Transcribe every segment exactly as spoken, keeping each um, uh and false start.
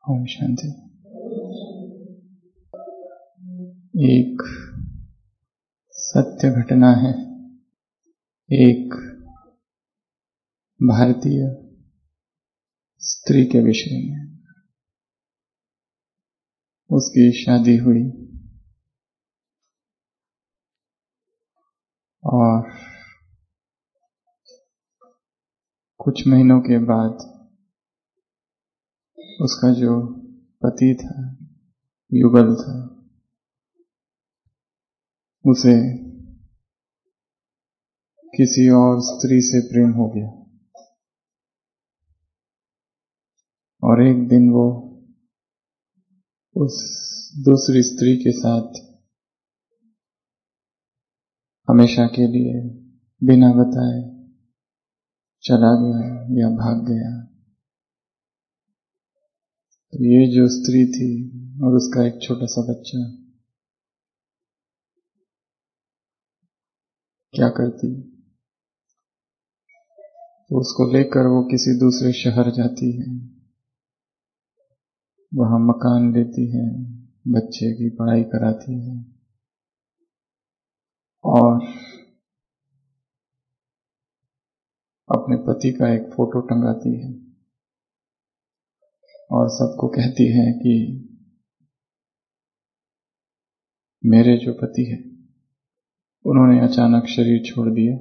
ओम शांति। एक सत्य घटना है। एक भारतीय स्त्री के विषय में। उसकी शादी हुई और कुछ महीनों के बाद उसका जो पति था, युगल था, उसे किसी और स्त्री से प्रेम हो गया और एक दिन वो उस दूसरी स्त्री के साथ हमेशा के लिए बिना बताए चला गया या भाग गया। तो ये जो स्त्री थी और उसका एक छोटा सा बच्चा क्या करती, तो उसको लेकर वो किसी दूसरे शहर जाती है, वहां मकान लेती है, बच्चे की पढ़ाई कराती है और अपने पति का एक फोटो टंगाती है और सबको कहती है कि मेरे जो पति है उन्होंने अचानक शरीर छोड़ दिया।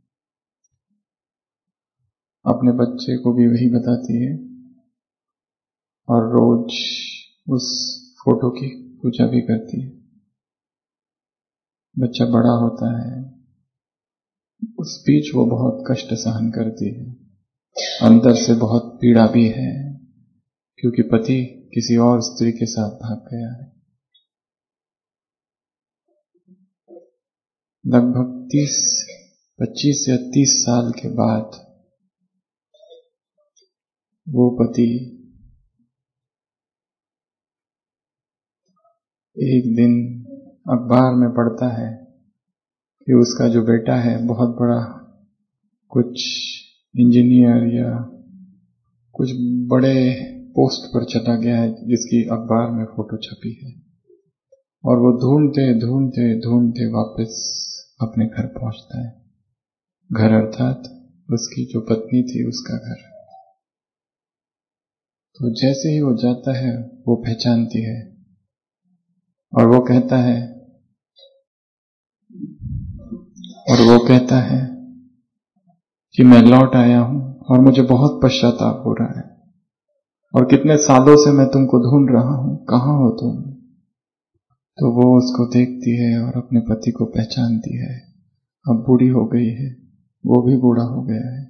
अपने बच्चे को भी वही बताती है और रोज उस फोटो की पूजा भी करती है। बच्चा बड़ा होता है, उस बीच वो बहुत कष्ट सहन करती है, अंदर से बहुत पीड़ा भी है क्योंकि पति किसी और स्त्री के साथ भाग गया है। लगभग तीस पच्चीस या तीस साल के बाद वो पति एक दिन अखबार में पढ़ता है कि उसका जो बेटा है बहुत बड़ा कुछ इंजीनियर या कुछ बड़े पोस्ट पर चला गया है, जिसकी अखबार में फोटो छपी है। और वो ढूंढते ढूंढते ढूंढते वापस अपने घर पहुंचता है। घर अर्थात उसकी जो पत्नी थी उसका घर। तो जैसे ही वो जाता है वो पहचानती है और वो कहता है और वो कहता है कि मैं लौट आया हूं और मुझे बहुत पश्चाताप हो रहा है और कितने सालों से मैं तुमको ढूंढ रहा हूं, कहां हो तुम। तो वो उसको देखती है और अपने पति को पहचानती है। अब बूढ़ी हो गई है, वो भी बूढ़ा हो गया है।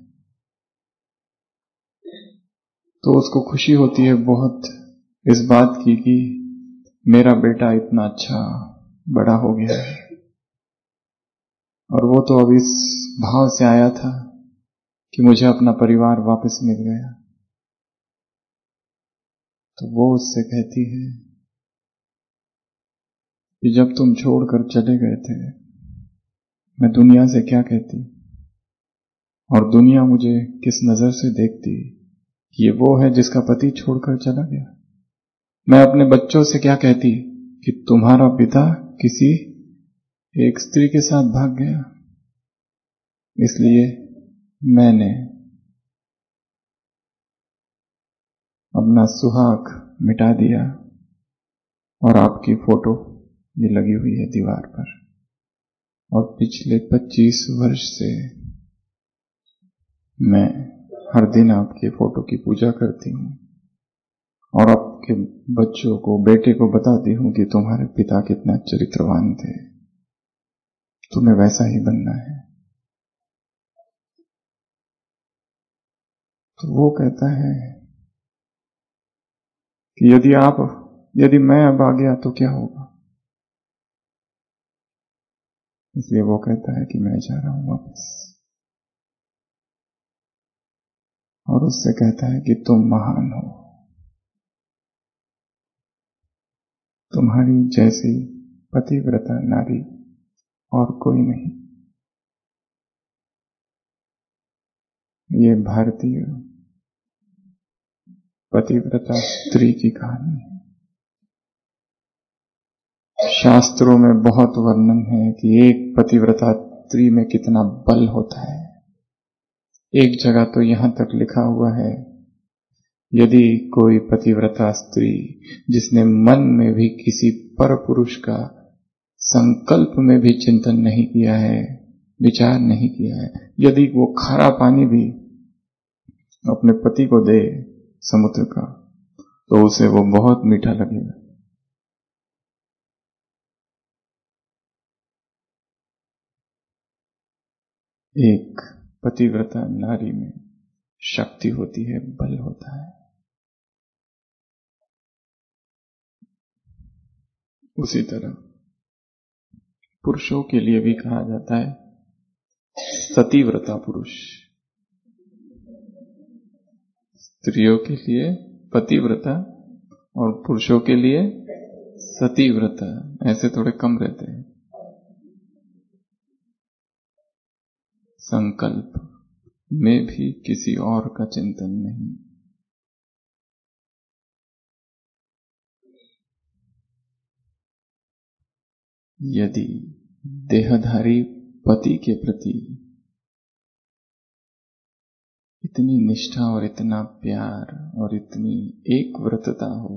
तो उसको खुशी होती है बहुत इस बात की कि मेरा बेटा इतना अच्छा बड़ा हो गया है। और वो तो अब इस भाव से आया था कि मुझे अपना परिवार वापस मिल गया। तो वो उससे कहती है कि जब तुम छोड़कर चले गए थे मैं दुनिया से क्या कहती और दुनिया मुझे किस नजर से देखती कि ये वो है जिसका पति छोड़कर चला गया। मैं अपने बच्चों से क्या कहती कि तुम्हारा पिता किसी एक स्त्री के साथ भाग गया। इसलिए मैंने अपना सुहाग मिटा दिया और आपकी फोटो ये लगी हुई है दीवार पर। और पिछले पच्चीस वर्ष से मैं हर दिन आपके फोटो की पूजा करती हूँ और आपके बच्चों को, बेटे को बताती हूँ कि तुम्हारे पिता कितना चरित्रवान थे, तुम्हें वैसा ही बनना है। तो वो कहता है कि यदि आप यदि मैं अब आ गया तो क्या होगा। इसलिए वो कहता है कि मैं जा रहा हूं वापस। और उससे कहता है कि तुम महान हो, तुम्हारी जैसी पतिव्रता नारी और कोई नहीं। ये भारतीय पतिव्रता स्त्री की कहानी है। शास्त्रों में बहुत वर्णन है कि एक पतिव्रता स्त्री में कितना बल होता है। एक जगह तो यहां तक लिखा हुआ है, यदि कोई पतिव्रता स्त्री जिसने मन में भी किसी पर पुरुष का संकल्प में भी चिंतन नहीं किया है, विचार नहीं किया है, यदि वो खारा पानी भी अपने पति को दे समुद्र का, तो उसे वो बहुत मीठा लगेगा। एक पतिव्रता नारी में शक्ति होती है, बल होता है। उसी तरह पुरुषों के लिए भी कहा जाता है सतीव्रता पुरुष, स्त्रियों के लिए पतिव्रता और पुरुषों के लिए सतीव्रता, ऐसे थोड़े कम रहते हैं। संकल्प में भी किसी और का चिंतन नहीं। यदि देहधारी पति के प्रति इतनी निष्ठा और इतना प्यार और इतनी एक व्रतता हो,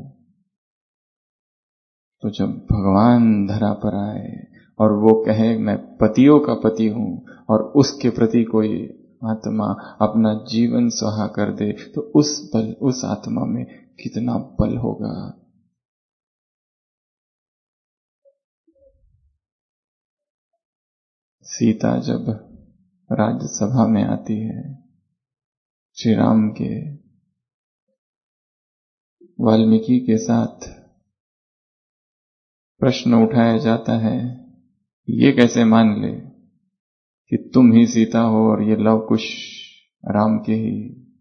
तो जब भगवान धरा पर आए और वो कहे मैं पतियों का पति हूं और उसके प्रति कोई आत्मा अपना जीवन स्वाहा कर दे, तो उस बल, उस आत्मा में कितना बल होगा। सीता जब राज्यसभा में आती है, श्री राम के वाल्मीकि के साथ प्रश्न उठाया जाता है, ये कैसे मान ले कि तुम ही सीता हो और ये लव कुश राम के ही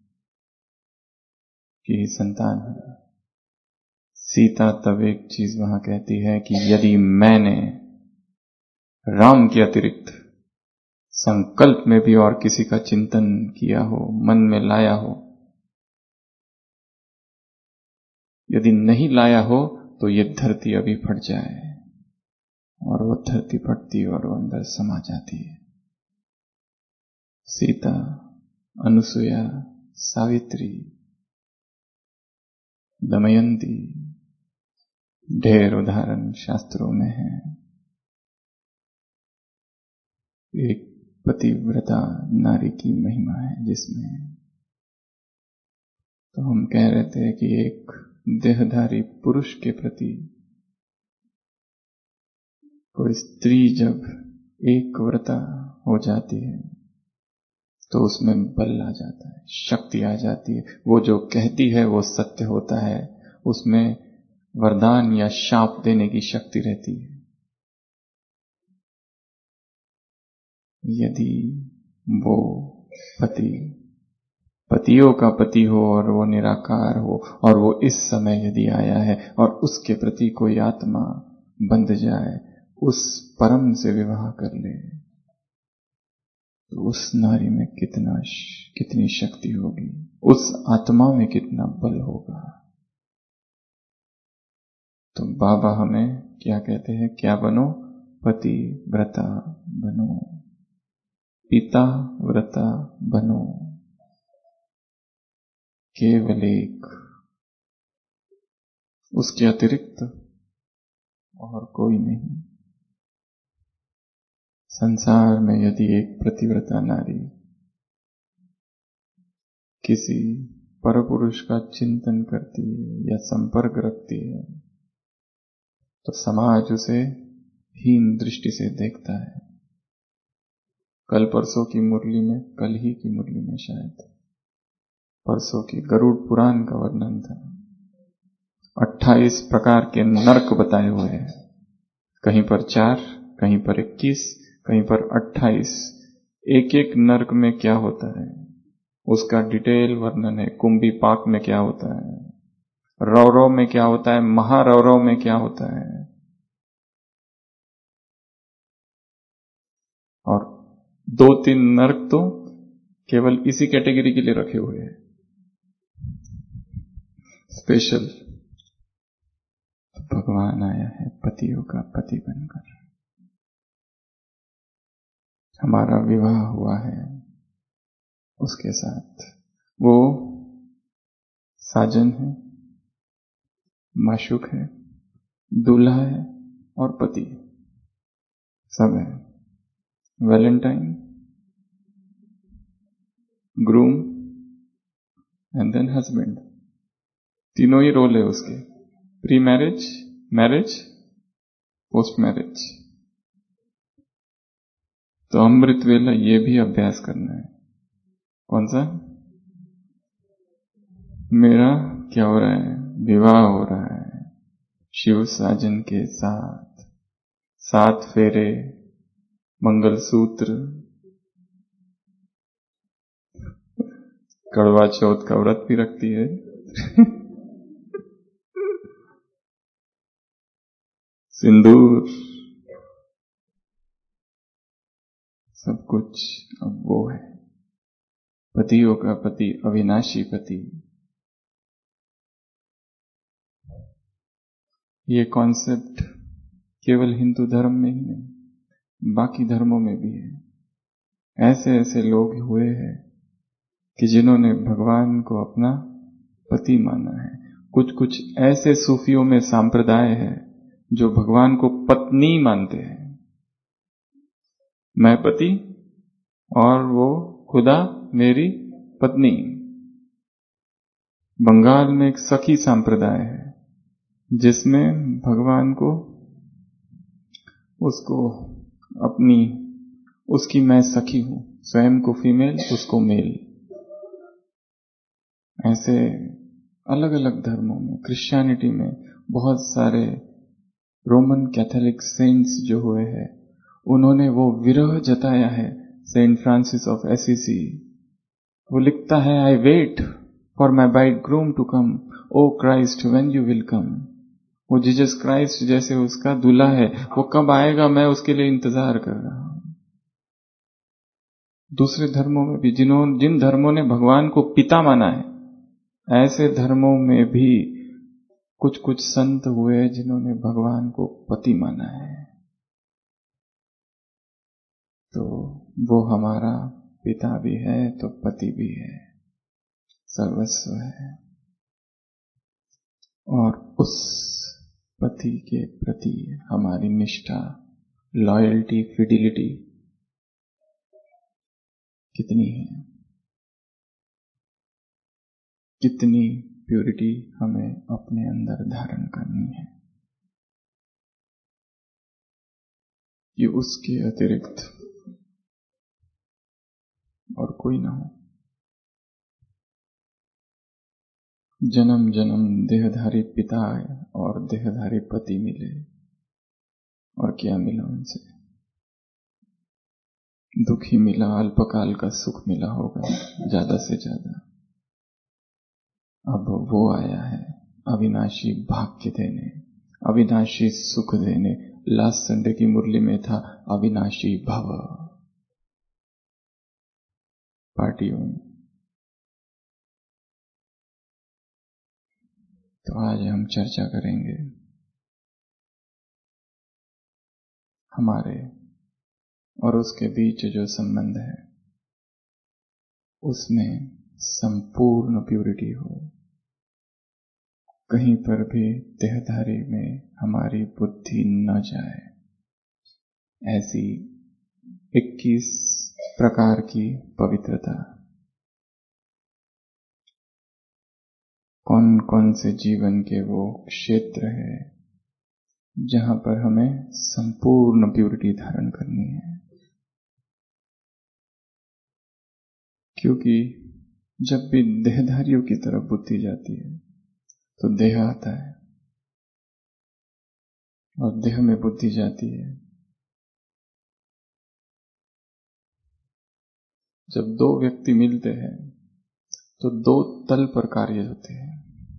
की ही संतान है। सीता तब एक चीज वहां कहती है कि यदि मैंने राम के अतिरिक्त संकल्प में भी और किसी का चिंतन किया हो, मन में लाया हो, यदि नहीं लाया हो, तो ये धरती अभी फट जाए। और वो धरती फटती और वो अंदर समा जाती है। सीता, अनुसुईया, सावित्री, दमयंती, ढेर उदाहरण शास्त्रों में हैं। एक पतिव्रता नारी की महिमा है जिसमें, तो हम कह रहे थे कि एक देहधारी पुरुष के प्रति कोई स्त्री जब एक व्रता हो जाती है, तो उसमें बल आ जाता है, शक्ति आ जाती है। वो जो कहती है वो सत्य होता है, उसमें वरदान या शाप देने की शक्ति रहती है। यदि वो पति पतियों का पति हो और वो निराकार हो और वो इस समय यदि आया है और उसके प्रति कोई आत्मा बंध जाए, उस परम से विवाह कर ले, तो उस नारी में कितना कितनी शक्ति होगी, उस आत्मा में कितना बल होगा। तो बाबा हमें क्या कहते हैं, क्या बनो? पति व्रता बनो, पिता व्रता बनो, केवल एक, उसके अतिरिक्त और कोई नहीं। संसार में यदि एक पतिव्रता नारी किसी परपुरुष का चिंतन करती है या संपर्क रखती है, तो समाज उसे हीन दृष्टि से देखता है। कल परसों की मुरली में, कल ही की मुरली में शायद परसों की गरुड़ पुराण का वर्णन था। अट्ठाईस प्रकार के नरक बताए हुए हैं, कहीं पर चार, कहीं पर इक्कीस, कहीं पर अट्ठाईस। एक एक नरक में क्या होता है उसका डिटेल वर्णन है। कुंभी पाक में क्या होता है, रौरव में क्या होता है, महारौरव में क्या होता है, और दो तीन नरक तो केवल इसी कैटेगरी के लिए रखे हुए हैं। स्पेशल। तो भगवान आया है पतियों का पति बनकर। हमारा विवाह हुआ है उसके साथ। वो साजन है, माशूक है, दूल्हा है और पति सब है। Valentine, groom and then husband, तीनों ही रोल है उसके। Pre marriage, marriage, post marriage. तो अमृत वेला ये भी अभ्यास करना है। कौन सा? मेरा क्या हो रहा है? विवाह हो रहा है शिव साजन के साथ। सात फेरे, मंगलसूत्र, कड़वा चौथ का व्रत भी रखती है। सिंदूर, सब कुछ अब वो है पतियों का पति, अविनाशी पति। ये कॉन्सेप्ट केवल हिंदू धर्म में ही नहीं, बाकी धर्मों में भी है। ऐसे ऐसे लोग हुए हैं कि जिन्होंने भगवान को अपना पति माना है। कुछ कुछ ऐसे सूफियों में सांप्रदाय है जो भगवान को पत्नी मानते हैं। मैं पति और वो खुदा मेरी पत्नी। बंगाल में एक सखी सांप्रदाय है जिसमें भगवान को उसको अपनी उसकी मैं सखी हूं, स्वयं को फीमेल, उसको मेल। ऐसे अलग अलग धर्मों में, क्रिश्चियनिटी में बहुत सारे रोमन कैथोलिक सेंट्स जो हुए हैं, उन्होंने वो विरह जताया है। सेंट फ्रांसिस ऑफ एसिसी, वो लिखता है, I wait for my bride groom to come, O Christ when you will come. वो जीसस क्राइस्ट जैसे उसका दूल्हा है, वो कब आएगा, मैं उसके लिए इंतजार कर रहा हूं। दूसरे धर्मों में भी, जिन्हों जिन धर्मों ने भगवान को पिता माना है, ऐसे धर्मों में भी कुछ कुछ संत हुए जिन्होंने भगवान को पति माना है। तो वो हमारा पिता भी है तो पति भी है, सर्वस्व है। और उस पति के प्रति हमारी निष्ठा, लॉयल्टी, फिडिलिटी कितनी है, कितनी प्योरिटी हमें अपने अंदर धारण करनी है कि उसके अतिरिक्त और कोई ना हो। जन्म जन्म देहधारी पिता और देहधारी पति मिले, और क्या मिला उनसे? दुख ही मिला, अल्पकाल का सुख मिला होगा ज्यादा से ज्यादा। अब वो आया है अविनाशी भाग्य देने, अविनाशी सुख देने। लास्ट संडे की मुरली में था अविनाशी भव। पार्टियों में तो आज हम चर्चा करेंगे हमारे और उसके बीच जो संबंध है उसमें संपूर्ण प्यूरिटी हो, कहीं पर भी देहधारी में हमारी बुद्धि न जाए। ऐसी इक्कीस प्रकार की पवित्रता। कौन कौन से जीवन के वो क्षेत्र है जहां पर हमें संपूर्ण प्यूरिटी धारण करनी है। क्योंकि जब भी देहधारियों की तरफ बुद्धि जाती है तो देह आता है, और देह में बुद्धि जाती है। जब दो व्यक्ति मिलते हैं तो दो तल पर कार्य होते हैं,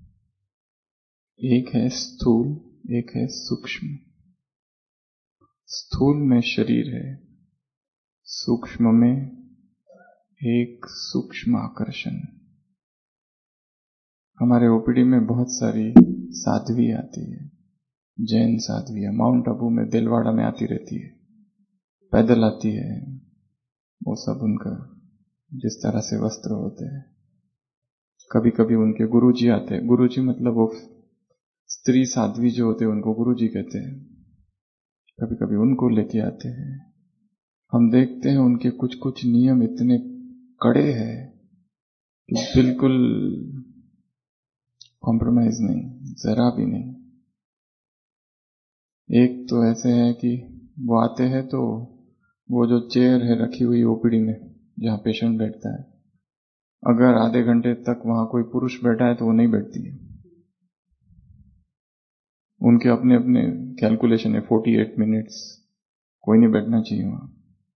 एक है स्थूल, एक है सूक्ष्म। स्थूल में शरीर है, सूक्ष्म में एक सूक्ष्म आकर्षण। हमारे ओपीडी में बहुत सारी साध्वी आती है, जैन साध्वियां, माउंट आबू में, दिलवाड़ा में आती रहती है, पैदल आती है। वो सब उनका जिस तरह से वस्त्र होते हैं। कभी कभी उनके गुरुजी आते हैं, गुरुजी मतलब वो स्त्री साध्वी जो होते हैं उनको गुरुजी कहते हैं। कभी कभी उनको लेके आते हैं। हम देखते हैं उनके कुछ कुछ नियम इतने कड़े हैं कि बिल्कुल कॉम्प्रोमाइज नहीं, जरा भी नहीं। एक तो ऐसे है कि वो आते हैं तो वो जो चेयर है रखी हुई ओपीडी में जहां पेशेंट बैठता है, अगर आधे घंटे तक वहां कोई पुरुष बैठा है तो वो नहीं बैठती है। उनके अपने अपने कैलकुलेशन है, अड़तालीस मिनट्स, कोई नहीं बैठना चाहिए वहां।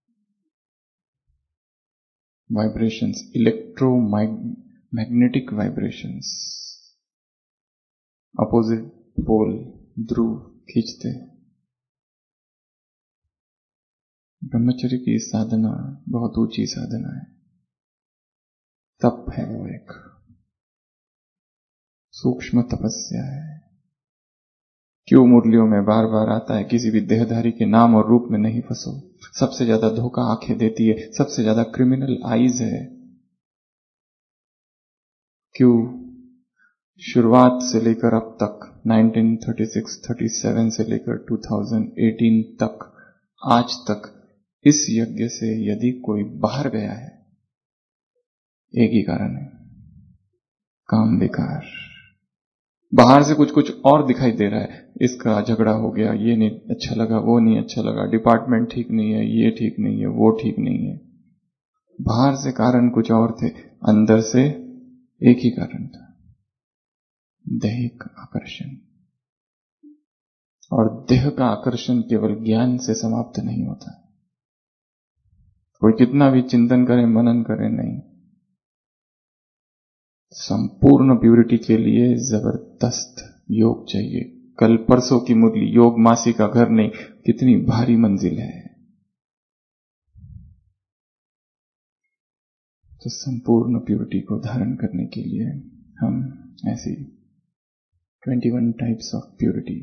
Vibrations, electro magnetic vibrations, opposite pole, ध्रुव खींचते। ब्रह्मचर्य की साधना बहुत ऊंची साधना है, तप है, वो एक सूक्ष्म तपस्या है। क्यों मुरलियों में बार बार आता है किसी भी देहधारी के नाम और रूप में नहीं फंसो। सबसे ज्यादा धोखा आंखें देती है, सबसे ज्यादा क्रिमिनल आईज है। क्यों शुरुआत से लेकर अब तक उन्नीस सौ छत्तीस सैंतीस से लेकर दो हज़ार अठारह तक, आज तक इस यज्ञ से यदि कोई बाहर गया है, एक ही कारण है, काम विकार। बाहर से कुछ कुछ और दिखाई दे रहा है, इसका झगड़ा हो गया, ये नहीं अच्छा लगा, वो नहीं अच्छा लगा, डिपार्टमेंट ठीक नहीं है, ये ठीक नहीं है, वो ठीक नहीं है। बाहर से कारण कुछ और थे, अंदर से एक ही कारण था, दैहिक आकर्षण। और देह का आकर्षण केवल ज्ञान से समाप्त नहीं होता। कोई कितना भी चिंतन करे, मनन करे, नहीं। संपूर्ण प्यूरिटी के लिए जबरदस्त योग चाहिए। कल परसों की मुरली, योग मासी का घर नहीं, कितनी भारी मंजिल है। तो संपूर्ण प्यूरिटी को धारण करने के लिए हम ऐसी इक्कीस टाइप्स ऑफ प्यूरिटी,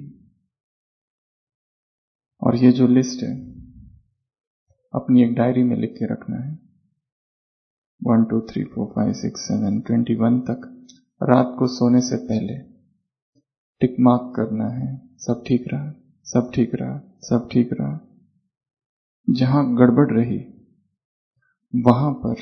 और ये जो लिस्ट है अपनी एक डायरी में लिख के रखना है। One two three four five six seven twenty one तक रात को सोने से पहले टिक मार्क करना है, सब ठीक रहा, सब ठीक रहा, सब ठीक रहा। जहां गड़बड़ रही वहां पर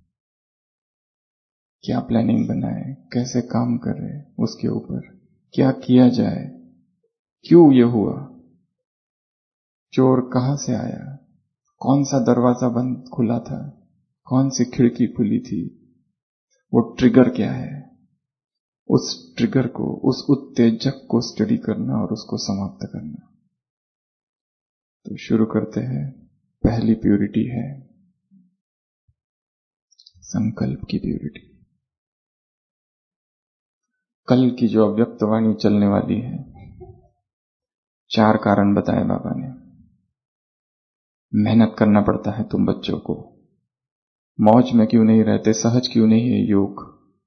क्या प्लानिंग बनाए, कैसे काम करे, उसके ऊपर क्या किया जाए, क्यों ये हुआ, चोर कहां से आया, कौन सा दरवाजा बंद खुला था, कौन सी खिड़की खुली थी, वो ट्रिगर क्या है, उस ट्रिगर को, उस उत्तेजक को स्टडी करना और उसको समाप्त करना। तो शुरू करते हैं। पहली प्यूरिटी है संकल्प की प्यूरिटी। कल की जो अव्यक्त वाणी चलने वाली है, चार कारण बताए बाबा ने। मेहनत करना पड़ता है तुम बच्चों को, मौज में क्यों नहीं रहते, सहज क्यों नहीं है योग।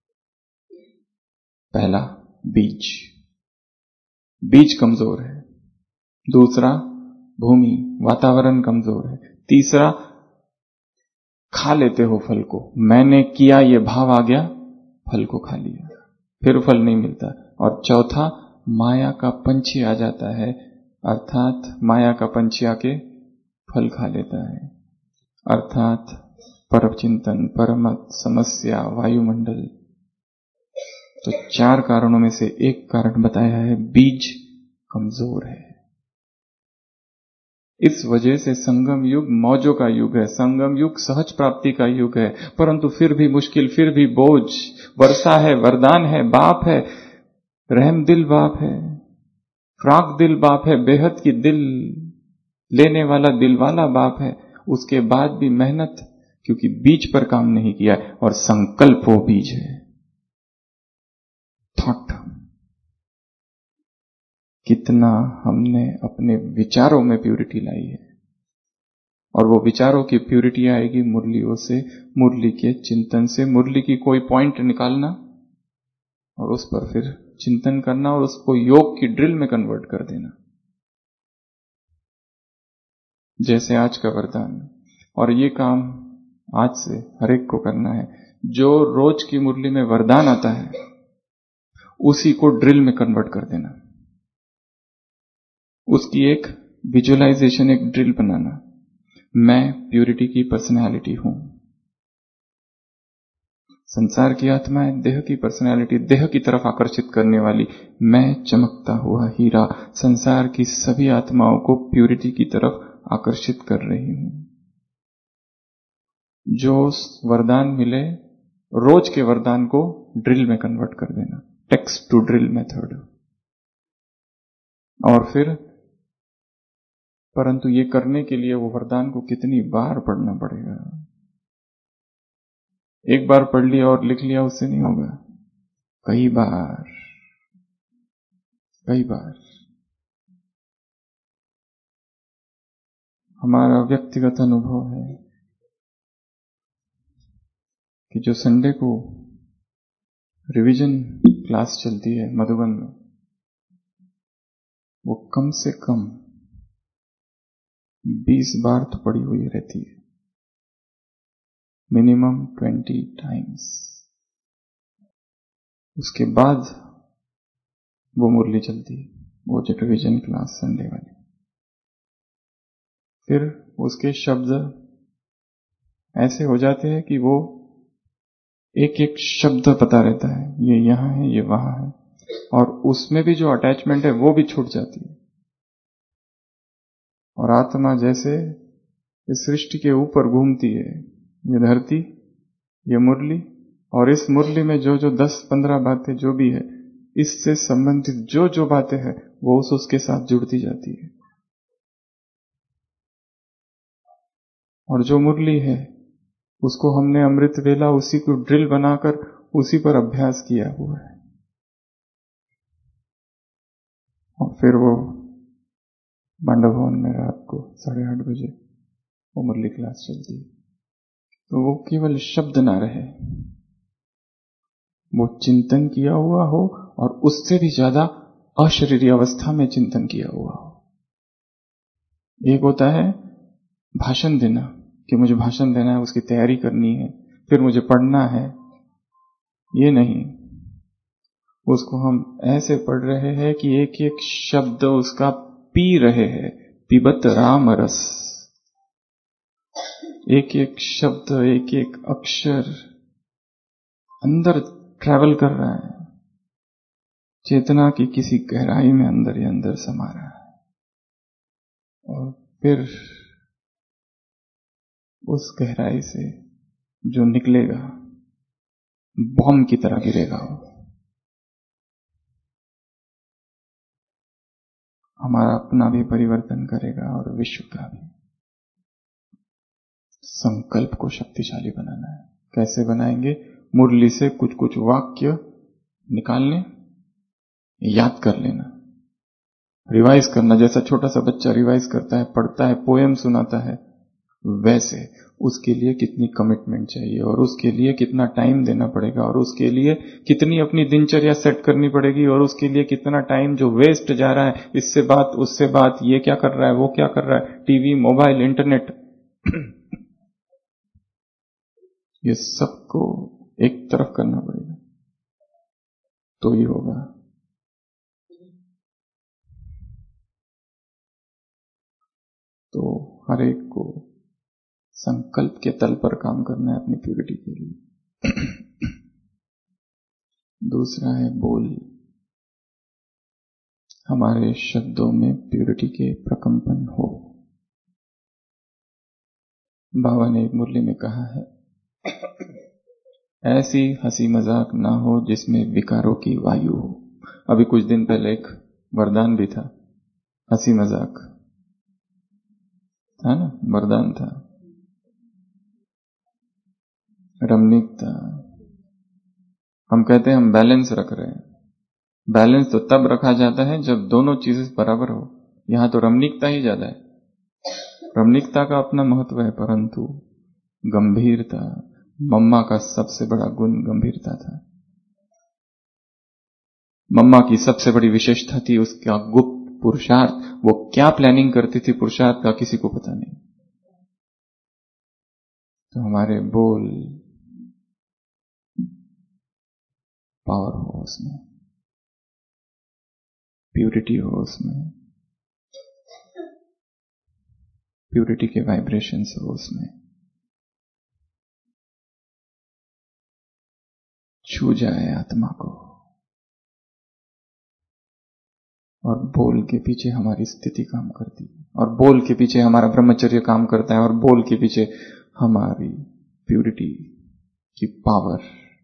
पहला, बीज बीज कमजोर है। दूसरा, भूमि वातावरण कमजोर है। तीसरा, खा लेते हो फल को, मैंने किया ये भाव आ गया, फल को खा लिया, फिर फल नहीं मिलता। और चौथा, माया का पंछी आ जाता है, अर्थात माया का पंछी आके फल खा लेता है, अर्थात पर चिंतन, परमत, समस्या, वायुमंडल। तो चार कारणों में से एक कारण बताया है, बीज कमजोर है। इस वजह से संगम युग मौजों का युग है, संगम युग सहज प्राप्ति का युग है, परंतु फिर भी मुश्किल, फिर भी बोझ। वर्षा है, वरदान है, बाप है, रहम दिल बाप है, फ्राक दिल बाप है, बेहद की दिल लेने वाला दिल वाला बाप है। उसके बाद भी मेहनत, क्योंकि बीज पर काम नहीं किया है, और संकल्प वो बीज है, थॉट। कितना हमने अपने विचारों में प्यूरिटी लाई है, और वो विचारों की प्यूरिटी आएगी मुरलियों से, मुरली के चिंतन से। मुरली की कोई पॉइंट निकालना और उस पर फिर चिंतन करना और उसको योग की ड्रिल में कन्वर्ट कर देना, जैसे आज का वरदान। और ये काम आज से हर एक को करना है। जो रोज की मुरली में वरदान आता है उसी को ड्रिल में कन्वर्ट कर देना, उसकी एक विजुअलाइजेशन, एक ड्रिल बनाना। मैं प्यूरिटी की पर्सनैलिटी हूं। संसार की आत्माएं देह की पर्सनैलिटी, देह की तरफ आकर्षित करने वाली। मैं चमकता हुआ हीरा संसार की सभी आत्माओं को प्यूरिटी की तरफ आकर्षित कर रही हूं। जो वरदान मिले, रोज के वरदान को ड्रिल में कन्वर्ट कर देना, टेक्स्ट टू ड्रिल मेथड। और फिर परंतु ये करने के लिए वो वरदान को कितनी बार पढ़ना पड़ेगा। एक बार पढ़ लिया और लिख लिया उससे नहीं होगा, कई बार कई बार। हमारा व्यक्तिगत अनुभव है कि जो संडे को रिवीजन क्लास चलती है मधुबन में, वो कम से कम बीस बार तो पढ़ी हुई रहती है, मिनिमम ट्वेंटी टाइम्स। उसके बाद वो मुरली चलती है, वो जो रिवीजन क्लास संडे वाली। फिर उसके शब्द ऐसे हो जाते हैं कि वो एक एक शब्द पता रहता है, ये यहां है, ये वहां है, और उसमें भी जो अटैचमेंट है वो भी छूट जाती है। और आत्मा जैसे इस सृष्टि के ऊपर घूमती है, ये धरती, ये मुरली, और इस मुरली में जो जो दस पंद्रह बातें जो भी है, इससे संबंधित जो जो बातें हैं वो उस उसके साथ जुड़ती जाती है। और जो मुरली है उसको हमने अमृत वेला उसी को ड्रिल बनाकर उसी पर अभ्यास किया हुआ है। और फिर वो पांडव भवन में रात को साढ़े आठ बजे वो मुरली क्लास चलती है। तो वो केवल शब्द ना रहे, वो चिंतन किया हुआ हो, और उससे भी ज्यादा अशरीरी अवस्था में चिंतन किया हुआ हो। एक होता है भाषण देना, कि मुझे भाषण देना है, उसकी तैयारी करनी है, फिर मुझे पढ़ना है, ये नहीं। उसको हम ऐसे पढ़ रहे हैं कि एक एक शब्द उसका पी रहे हैं, पिबत राम रस। एक एक शब्द, एक एक अक्षर अंदर ट्रैवल कर रहा है, चेतना की किसी गहराई में अंदर ही अंदर समा रहा है। और फिर उस गहराई से जो निकलेगा बॉम्ब की तरह गिरेगा, वो हमारा अपना भी परिवर्तन करेगा और विश्व का भी। संकल्प को शक्तिशाली बनाना है। कैसे बनाएंगे? मुरली से कुछ कुछ वाक्य निकालने, याद कर लेना, रिवाइज करना, जैसा छोटा सा बच्चा रिवाइज करता है, पढ़ता है, पोएम सुनाता है, वैसे उसके लिए कितनी कमिटमेंट चाहिए, और उसके लिए कितना टाइम देना पड़ेगा, और उसके लिए कितनी अपनी दिनचर्या सेट करनी पड़ेगी, और उसके लिए कितना टाइम जो वेस्ट जा रहा है, इससे बात उससे बात, ये क्या कर रहा है, वो क्या कर रहा है, टीवी, मोबाइल, इंटरनेट, ये सबको एक तरफ करना पड़ेगा, तो ही होगा। तो हर एक को संकल्प के तल पर काम करना है अपनी प्यूरिटी के लिए। दूसरा है बोल। हमारे शब्दों में प्यूरिटी के प्रकंपन हो। बाबा ने एक मुरली में कहा है, ऐसी हंसी मजाक ना हो जिसमें विकारों की वायु हो। अभी कुछ दिन पहले एक वरदान भी था, हंसी मजाक था ना, वरदान था। रमणीकता, हम कहते हैं हम बैलेंस रख रहे हैं। बैलेंस तो तब रखा जाता है जब दोनों चीजें बराबर हो। यहां तो रमणीकता ही ज्यादा है। रमणीकता का अपना महत्व है, परंतु गंभीरता, मम्मा का सबसे बड़ा गुण गंभीरता था। मम्मा की सबसे बड़ी विशेषता थी उसका गुप्त पुरुषार्थ। वो क्या प्लानिंग करती थी पुरुषार्थ का किसी को पता नहीं। तो हमारे बोल पावर हो उसमें, प्यूरिटी हो उसमें, प्यूरिटी के वाइब्रेशंस हो उसमें, छू जाए आत्मा को। और बोल के पीछे हमारी स्थिति काम करती है, और बोल के पीछे हमारा ब्रह्मचर्य काम करता है, और बोल के पीछे हमारी प्यूरिटी की पावर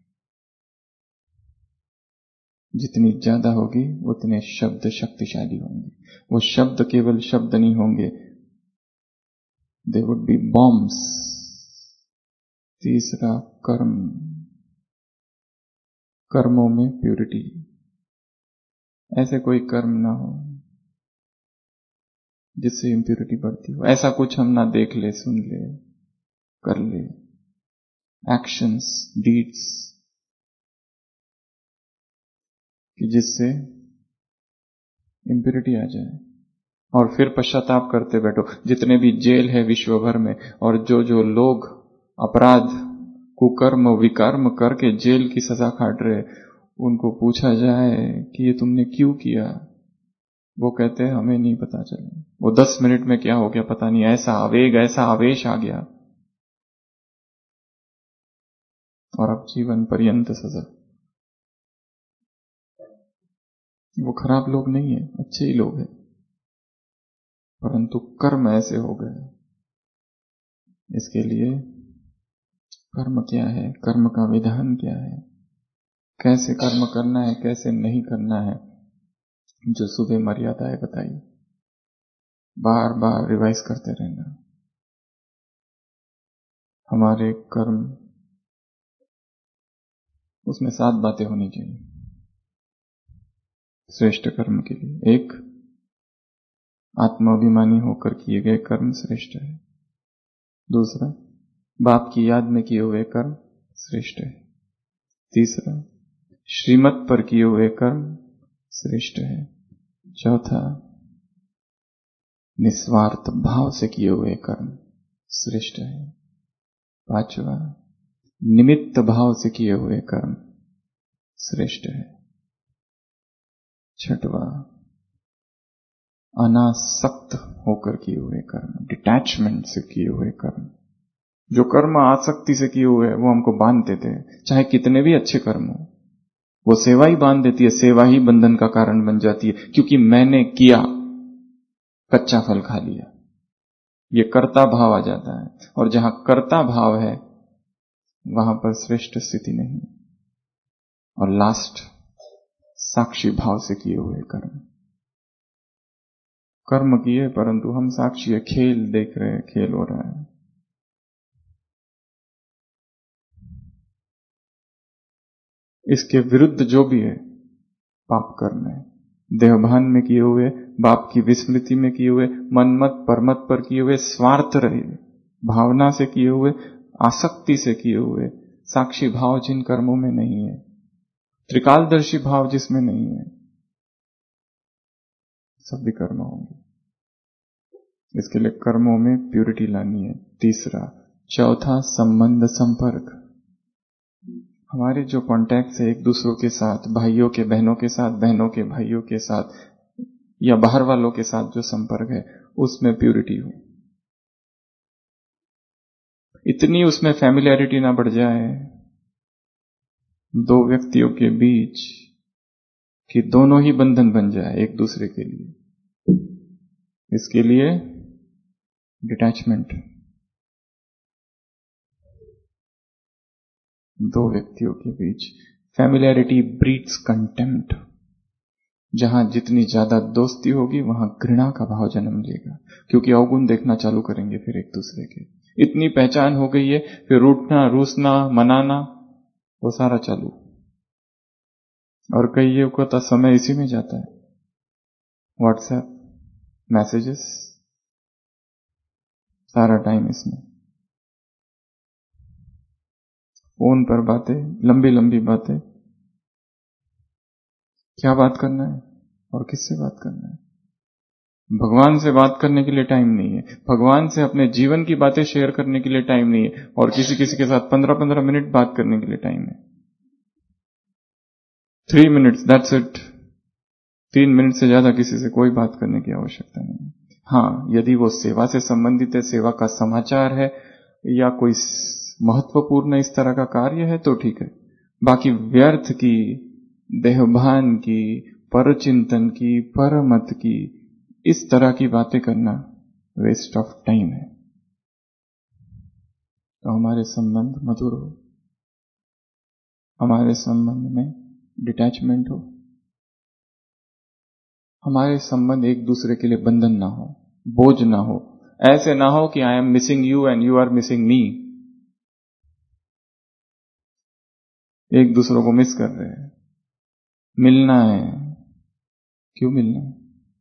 जितनी ज्यादा होगी उतने शब्द शक्तिशाली होंगे। वो शब्द केवल शब्द नहीं होंगे, दे वुड बी बॉम्ब्स। तीसरा कर्म, कर्मों में प्यूरिटी। ऐसे कोई कर्म ना हो जिससे इम्प्यूरिटी बढ़ती हो। ऐसा कुछ हम ना देख ले, सुन ले, कर ले, एक्शंस, डीड्स, कि जिससे इम्प्यूरिटी आ जाए और फिर पश्चाताप करते बैठो। जितने भी जेल है विश्व भर में, और जो जो लोग अपराध, कुकर्म, विकर्म करके जेल की सजा काट रहे, उनको पूछा जाए कि ये तुमने क्यों किया, वो कहते हैं हमें नहीं पता चला, वो दस मिनट में क्या हो गया पता नहीं, ऐसा आवेग, ऐसा आवेश आ गया, और अब जीवन पर्यंत सजा। वो खराब लोग नहीं है, अच्छे ही लोग हैं, परंतु कर्म ऐसे हो गए। इसके लिए कर्म क्या है, कर्म का विधान क्या है, कैसे कर्म करना है, कैसे नहीं करना है, जो सुबह मर्यादाएं बताई, बार बार रिवाइज करते रहना। हमारे कर्म, उसमें सात बातें होनी चाहिए श्रेष्ठ कर्म के लिए। एक, आत्माभिमानी होकर किए गए कर्म श्रेष्ठ है। दूसरा, बाप की याद में किए हुए कर्म श्रेष्ठ है। तीसरा, श्रीमत पर किए हुए कर्म श्रेष्ठ है। चौथा, निस्वार्थ भाव से किए हुए कर्म श्रेष्ठ है। पांचवा, निमित्त भाव से किए हुए कर्म श्रेष्ठ है। छठवा, अनासक्त होकर किए हुए कर्म, डिटैचमेंट से किए हुए कर्म। जो कर्म आसक्ति से किए हुए वो हमको बांध देते हैं, चाहे कितने भी अच्छे कर्म हो, वो सेवा ही बांध देती है, सेवा ही बंधन का कारण बन जाती है, क्योंकि मैंने किया, कच्चा फल खा लिया, ये कर्ता भाव आ जाता है। और जहां कर्ता भाव है वहां पर श्रेष्ठ स्थिति नहीं। और लास्ट, साक्षी भाव से किए हुए कर्म। कर्म किए परंतु हम साक्षी है, खेल देख रहे हैं, खेल हो रहा है। इसके विरुद्ध जो भी है पाप कर्म है। देहभान में किए हुए, बाप की विस्मृति में किए हुए, मनमत परमत पर किए हुए, स्वार्थ रहे भावना से किए हुए, आसक्ति से किए हुए, साक्षी भाव जिन कर्मों में नहीं है, त्रिकालदर्शी भाव जिसमें नहीं है, सब भी कर्म होंगे। इसके लिए कर्मों में प्यूरिटी लानी है। तीसरा, चौथा, संबंध संपर्क। हमारे जो कॉन्टैक्ट है एक दूसरों के साथ, भाइयों के बहनों के साथ, बहनों के भाइयों के साथ, या बाहर वालों के साथ जो संपर्क है, उसमें प्यूरिटी हो। इतनी उसमें फैमिलियरिटी ना बढ़ जाए दो व्यक्तियों के बीच कि दोनों ही बंधन बन जाए एक दूसरे के लिए। इसके लिए डिटैचमेंट, दो व्यक्तियों के बीच। Familiarity breeds contempt. जहां जितनी ज्यादा दोस्ती होगी वहां घृणा का भाव जन्म लेगा, क्योंकि अवगुण देखना चालू करेंगे फिर एक दूसरे के। इतनी पहचान हो गई है, फिर रूठना, रूसना, मनाना, वो सारा चालू। और कईयों को तो समय इसी में जाता है, व्हाट्सएप, मैसेजेस, सारा टाइम इसमें, फोन पर बातें, लंबी लंबी बातें। क्या बात करना है और किससे बात करना है। भगवान से बात करने के लिए टाइम नहीं है, भगवान से अपने जीवन की बातें शेयर करने के लिए टाइम नहीं है, और किसी किसी के साथ पंद्रह पंद्रह मिनट बात करने के लिए टाइम है। Three minutes that's it. तीन मिनट से ज्यादा किसी से कोई बात करने की आवश्यकता नहीं। हाँ, यदि वो सेवा से संबंधित है, सेवा का समाचार है या कोई महत्वपूर्ण इस तरह का कार्य है तो ठीक है। बाकी व्यर्थ की, देहभान की, परचिंतन की, परमत की, इस तरह की बातें करना वेस्ट ऑफ टाइम है। तो हमारे संबंध मधुर हो, हमारे संबंध में डिटैचमेंट हो, हमारे संबंध एक दूसरे के लिए बंधन ना हो, बोझ ना हो। ऐसे ना हो कि I am missing you and you are missing me. एक दूसरों को मिस कर रहे हैं, मिलना है, क्यों मिलना है?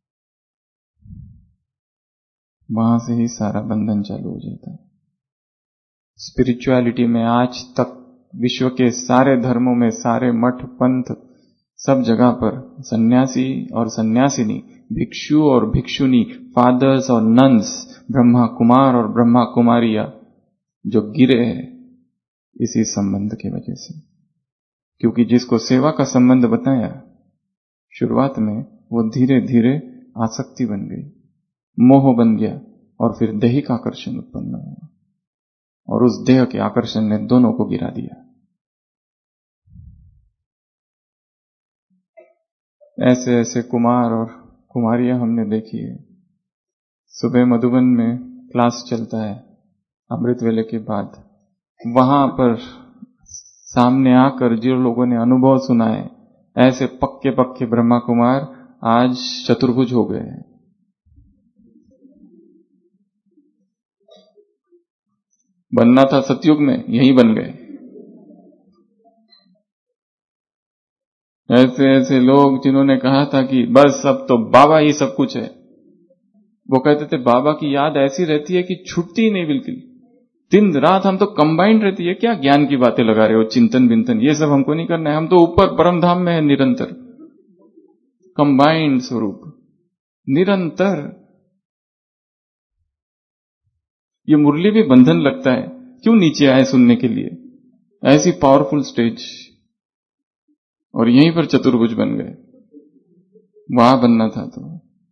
वहां से ही सारा बंधन चालू हो जाता है। स्पिरिचुअलिटी में आज तक विश्व के सारे धर्मों में, सारे मठ पंथ, सब जगह पर सन्यासी और सन्यासिनी, भिक्षु और भिक्षुनी, फादर्स और नन्स, ब्रह्मा कुमार और ब्रह्मा कुमारियां जो गिरे हैं इसी संबंध की वजह से। क्योंकि जिसको सेवा का संबंध बताया शुरुआत में, वो धीरे धीरे आसक्ति बन गई, मोह बन गया, और फिर दैहिक आकर्षण उत्पन्न हुआ, और उस देह के आकर्षण ने दोनों को गिरा दिया। ऐसे ऐसे कुमार और कुमारियां हमने देखी है। सुबह मधुबन में क्लास चलता है अमृत वेले के बाद, वहां पर सामने आकर जो लोगों ने अनुभव सुना है, ऐसे पक्के पक्के ब्रह्मा कुमार आज चतुर्भुज हो गए हैं। बनना था सतयुग में, यही बन गए। ऐसे ऐसे लोग जिन्होंने कहा था कि बस अब तो बाबा ही सब कुछ है, वो कहते थे बाबा की याद ऐसी रहती है कि छुटती ही नहीं बिल्कुल, दिन रात हम तो कंबाइंड रहती है। क्या ज्ञान की बातें लगा रहे हो, चिंतन बिंतन ये सब हमको नहीं करना है, हम तो ऊपर परम धाम में है निरंतर, कंबाइंड स्वरूप निरंतर। ये मुरली भी बंधन लगता है, क्यों नीचे आए सुनने के लिए, ऐसी पावरफुल स्टेज, और यहीं पर चतुर्भुज बन गए। वहां बनना था तो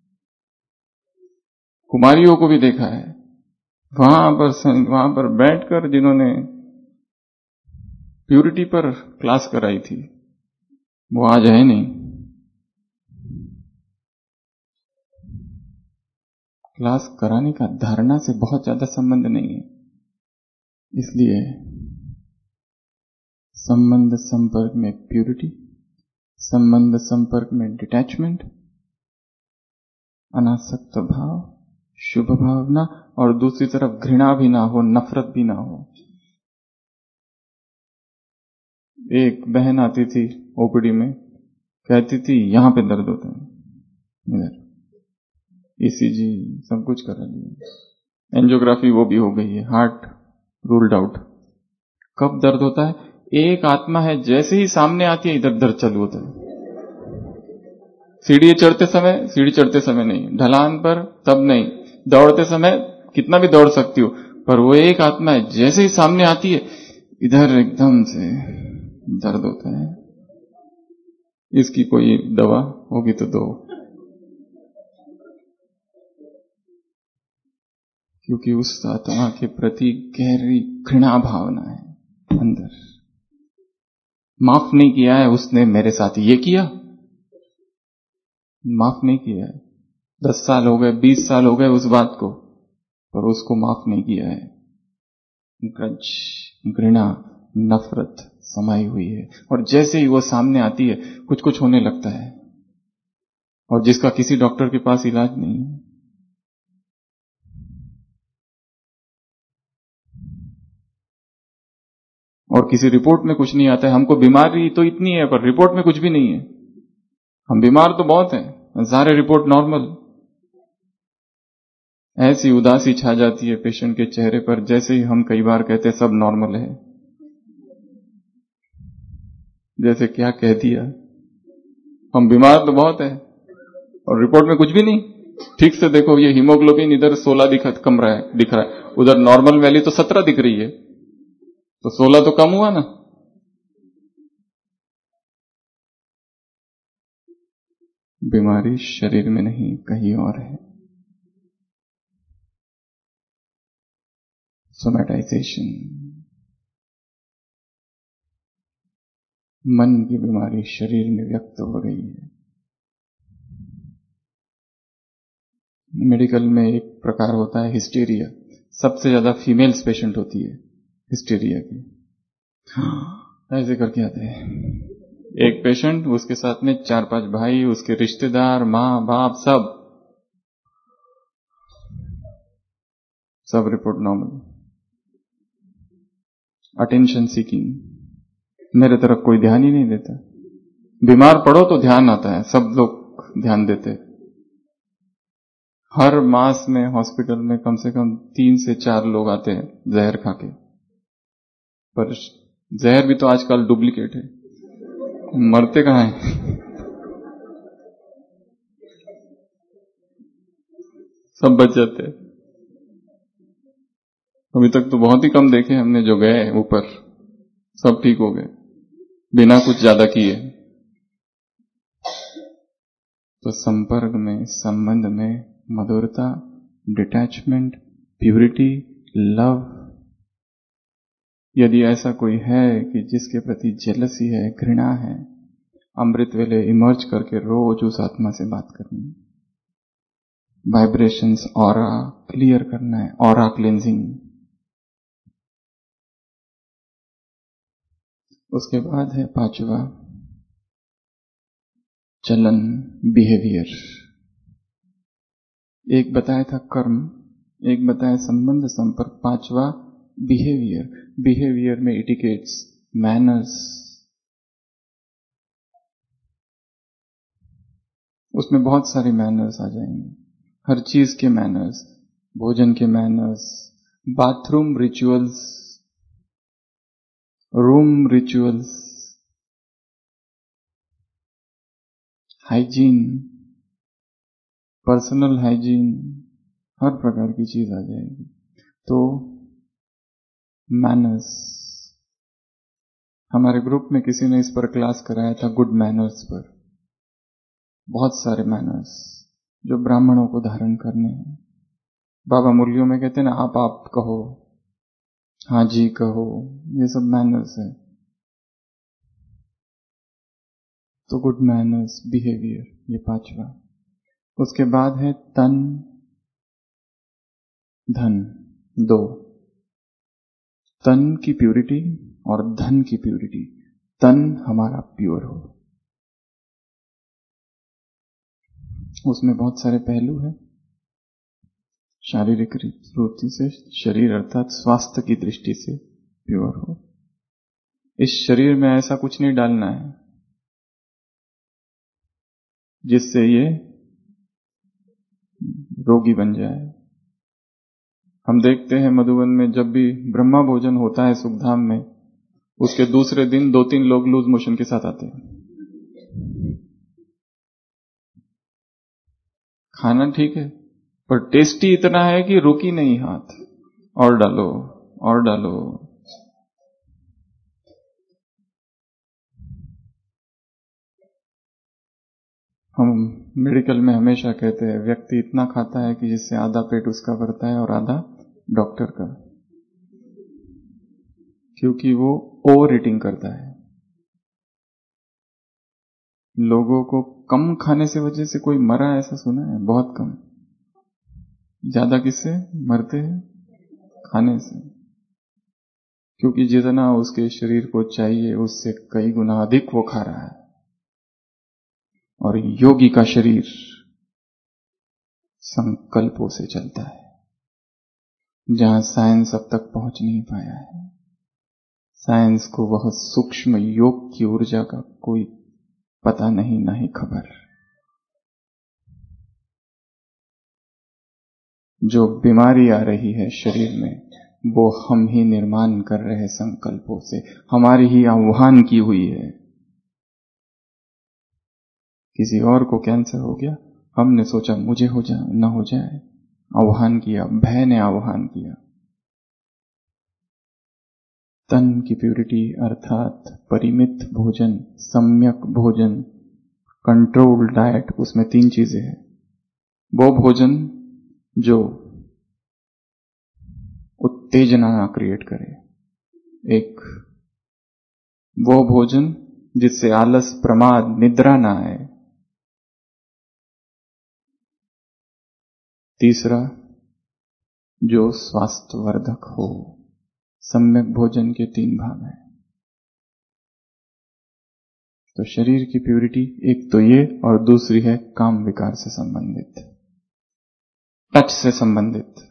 कुमारियों को भी देखा है, वहां पर वहां पर बैठकर जिन्होंने प्यूरिटी पर क्लास कराई थी, वो आज है नहीं। क्लास कराने का धारणा से बहुत ज्यादा संबंध नहीं है। इसलिए संबंध संपर्क में प्यूरिटी, संबंध संपर्क में डिटैचमेंट, अनासक्त भाव, शुभ भावना, और दूसरी तरफ घृणा भी ना हो, नफरत भी ना हो। एक बहन आती थी ओपीडी में, कहती थी यहां पे दर्द होता है, इधर ईसीजी सब कुछ करा लिया, एंजियोग्राफी वो भी हो गई है, हार्ट रूल्ड आउट। कब दर्द होता है? एक आत्मा है जैसे ही सामने आती है इधर दर्द चालू होता है। सीढ़ी चढ़ते समय, सीढ़ी चढ़ते समय नहीं, ढलान पर तब नहीं, दौड़ते समय कितना भी दौड़ सकती हो, पर वो एक आत्मा है जैसे ही सामने आती है इधर एकदम से दर्द होता है। इसकी कोई दवा होगी तो दो, क्योंकि उस आत्मा के प्रति गहरी घृणा भावना है अंदर। माफ नहीं किया है उसने मेरे साथ ये किया, माफ नहीं किया है, दस साल हो गए, बीस साल हो गए उस बात को, पर उसको माफ नहीं किया है। ग्रज, घृणा, नफरत समाई हुई है, और जैसे ही वो सामने आती है कुछ कुछ होने लगता है, और जिसका किसी डॉक्टर के पास इलाज नहीं है। और किसी रिपोर्ट में कुछ नहीं आता है, हमको बीमारी तो इतनी है पर रिपोर्ट में कुछ भी नहीं है, हम बीमार तो बहुत हैं, सारे रिपोर्ट नॉर्मल। ऐसी उदासी छा जाती है पेशेंट के चेहरे पर, जैसे ही हम कई बार कहते सब नॉर्मल है, जैसे क्या कह दिया। हम बीमार तो बहुत है और रिपोर्ट में कुछ भी नहीं। ठीक से देखो, ये हीमोग्लोबिन इधर सोलह दिख कम रहा है दिख रहा है, उधर नॉर्मल वैल्यू तो सत्रह दिख रही है, तो सोलह तो कम हुआ ना। बीमारी शरीर में नहीं, कहीं और है। सोमैटाइजेशन, मन की बीमारी शरीर में व्यक्त हो रही है। मेडिकल में एक प्रकार होता है हिस्टीरिया, सबसे ज्यादा फीमेल्स पेशेंट होती है हिस्टीरिया की। हाँ, ऐसे करके आते हैं एक पेशेंट, उसके साथ में चार पांच भाई, उसके रिश्तेदार, माँ बाप, सब सब रिपोर्ट नॉर्मल। अटेंशन सीकिंग, मेरे तरफ कोई ध्यान ही नहीं देता। बीमार पड़ो तो ध्यान आता है, सब लोग ध्यान देते। हर मास में हॉस्पिटल में कम से कम तीन से चार लोग आते हैं जहर खा के, पर जहर भी तो आजकल डुप्लीकेट है, मरते कहां हैं? सब बच जाते हैं। अभी तक तो बहुत ही कम देखे हमने जो गए ऊपर, सब ठीक हो गए बिना कुछ ज्यादा किए। तो संपर्क में, संबंध में मधुरता, डिटैचमेंट, प्यूरिटी, लव, यदि ऐसा कोई है कि जिसके प्रति जेलसी है, घृणा है, अमृत वेले इमर्ज करके रोज उस आत्मा से बात करनी है। वाइब्रेशंस, ऑरा क्लियर करना है, ऑरा क्लेंजिंग। उसके बाद है पांचवा चलन, बिहेवियर। एक बताया था कर्म, एक बताया संबंध संपर्क, पांचवा बिहेवियर। बिहेवियर में इटिकेट्स, मैनर्स, उसमें बहुत सारे मैनर्स आ जाएंगे, हर चीज के मैनर्स, भोजन के manners, bathroom rituals, room rituals, hygiene, personal hygiene, हर प्रकार की चीज आ जाएगी। तो मैनर्स, हमारे ग्रुप में किसी ने इस पर क्लास कराया था, गुड मैनर्स पर। बहुत सारे मैनर्स जो ब्राह्मणों को धारण करने हैं। बाबा मुरलियों में कहते हैं ना, आप आप कहो, हाँ जी कहो, ये सब मैनर्स है। तो गुड मैनर्स, बिहेवियर, ये पांचवा। उसके बाद है तन धन, दो, तन की प्यूरिटी और धन की प्यूरिटी। तन हमारा प्योर हो, उसमें बहुत सारे पहलू हैं। शारीरिक रूप से शरीर अर्थात स्वास्थ्य की दृष्टि से प्योर हो। इस शरीर में ऐसा कुछ नहीं डालना है जिससे ये रोगी बन जाए। हम देखते हैं मधुबन में जब भी ब्रह्मा भोजन होता है सुखधाम में, उसके दूसरे दिन दो तीन लोग लूज मोशन के साथ आते हैं। खाना ठीक है, पर टेस्टी इतना है कि रुकी नहीं हाथ, और डालो और डालो। हम मेडिकल में हमेशा कहते हैं व्यक्ति इतना खाता है कि जिससे आधा पेट उसका भरता है और आधा डॉक्टर का, क्योंकि वो ओवर ईटिंग करता है। लोगों को कम खाने से वजह से कोई मरा ऐसा सुना है? बहुत कम। ज्यादा किससे मरते हैं? खाने से, क्योंकि जितना उसके शरीर को चाहिए उससे कई गुना अधिक वो खा रहा है। और योगी का शरीर संकल्पों से चलता है, जहां साइंस अब तक पहुंच नहीं पाया है। साइंस को वह सूक्ष्म योग की ऊर्जा का कोई पता नहीं, ना ही खबर। जो बीमारी आ रही है शरीर में, वो हम ही निर्माण कर रहे संकल्पों से, हमारी ही आह्वान की हुई है। किसी और को कैंसर हो गया, हमने सोचा मुझे हो जाए न हो जाए, आह्वान किया, भय ने आह्वान किया। तन की प्यूरिटी अर्थात परिमित भोजन, सम्यक भोजन, कंट्रोल डाइट, उसमें तीन चीजें हैं। वो भोजन जो उत्तेजना ना क्रिएट करे, एक वो भोजन जिससे आलस, प्रमाद, निद्रा ना आए, तीसरा जो स्वास्थ्यवर्धक हो। सम्यक भोजन के तीन भाग हैं। तो शरीर की प्यूरिटी एक तो ये, और दूसरी है काम विकार से संबंधित, टच से संबंधित।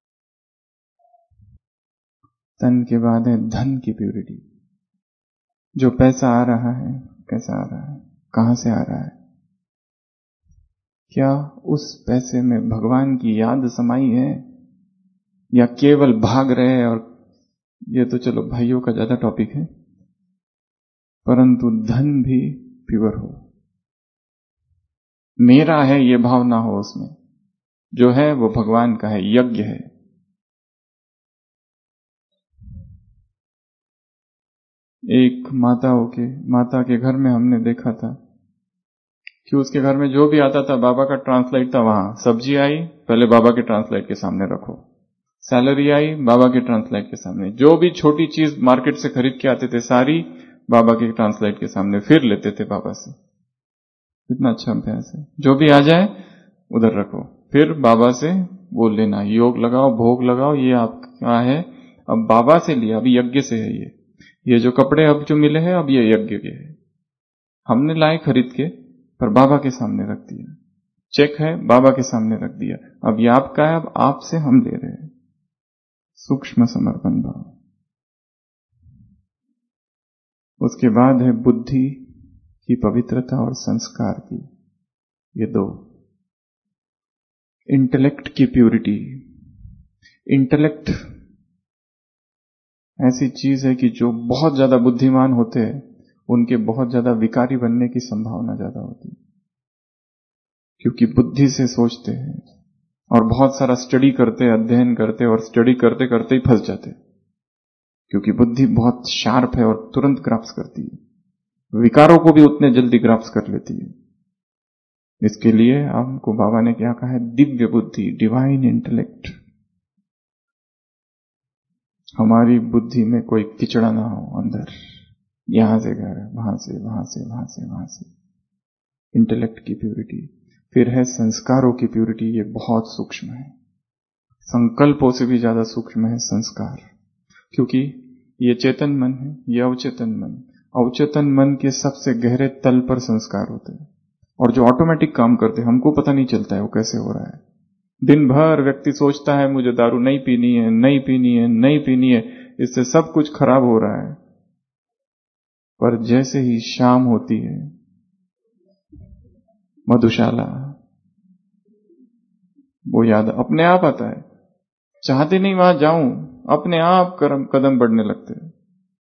तन के बाद है धन की प्यूरिटी, जो पैसा आ रहा है, कैसा आ रहा है, कहां से आ रहा है, क्या उस पैसे में भगवान की याद समाई है, या केवल भाग रहे हैं। और ये तो चलो भाइयों का ज्यादा टॉपिक है, परंतु धन भी प्योर हो, मेरा है ये भाव ना हो उसमें, जो है वो भगवान का है, यज्ञ है। एक माता के माता के घर में हमने देखा था कि उसके घर में जो भी आता था, बाबा का ट्रांसलाइट था, वहां सब्जी आई, पहले बाबा के ट्रांसलाइट के सामने रखो, सैलरी आई, बाबा के ट्रांसलाइट के सामने, जो भी छोटी चीज मार्केट से खरीद के आते थे सारी बाबा के ट्रांसलाइट के सामने, फिर लेते थे बाबा से। इतना अच्छा अभ्यास है, जो भी आ जाए उधर रखो, फिर बाबा से बोल लेना, योग लगाओ, भोग लगाओ, ये आपका है, अब बाबा से लिया, अभी यज्ञ से है ये ये जो कपड़े अब जो मिले हैं, अब ये यज्ञ के है, हमने लाए खरीद के, पर बाबा के सामने रख दिया, चेक है बाबा के सामने रख दिया, अब ये आपका है, अब आपसे हम ले रहे हैं। सूक्ष्म समर्पण भाव। उसके बाद है बुद्धि की पवित्रता और संस्कार की, ये दो। इंटेलेक्ट की प्यूरिटी। इंटेलेक्ट ऐसी चीज है कि जो बहुत ज्यादा बुद्धिमान होते हैं उनके बहुत ज्यादा विकारी बनने की संभावना ज्यादा होती है, क्योंकि बुद्धि से सोचते हैं और बहुत सारा स्टडी करते, अध्ययन करते, और स्टडी करते करते ही फंस जाते, क्योंकि बुद्धि बहुत शार्प है और तुरंत ग्राफ्स करती है, विकारों को भी उतने जल्दी ग्राफ्स कर लेती है। इसके लिए हमको बाबा ने क्या कहा है, दिव्य बुद्धि, डिवाइन इंटेलेक्ट। हमारी बुद्धि में कोई किचड़ा ना हो अंदर, यहां से घर, वहां से वहां से वहां से वहां से। इंटेलेक्ट की प्यूरिटी। फिर है संस्कारों की प्यूरिटी, ये बहुत सूक्ष्म है, संकल्पों से भी ज्यादा सूक्ष्म है संस्कार, क्योंकि ये चेतन मन है, ये अवचेतन मन, अवचेतन मन के सबसे गहरे तल पर संस्कार होते हैं, और जो ऑटोमेटिक काम करते हैं, हमको पता नहीं चलता है वो कैसे हो रहा है। दिन भर व्यक्ति सोचता है मुझे दारू नहीं पीनी है, नहीं पीनी है, नहीं पीनी है, इससे सब कुछ खराब हो रहा है, पर जैसे ही शाम होती है, मधुशाला, वो याद अपने आप आता है, चाहते नहीं वहां जाऊं, अपने आप कदम बढ़ने लगते हैं,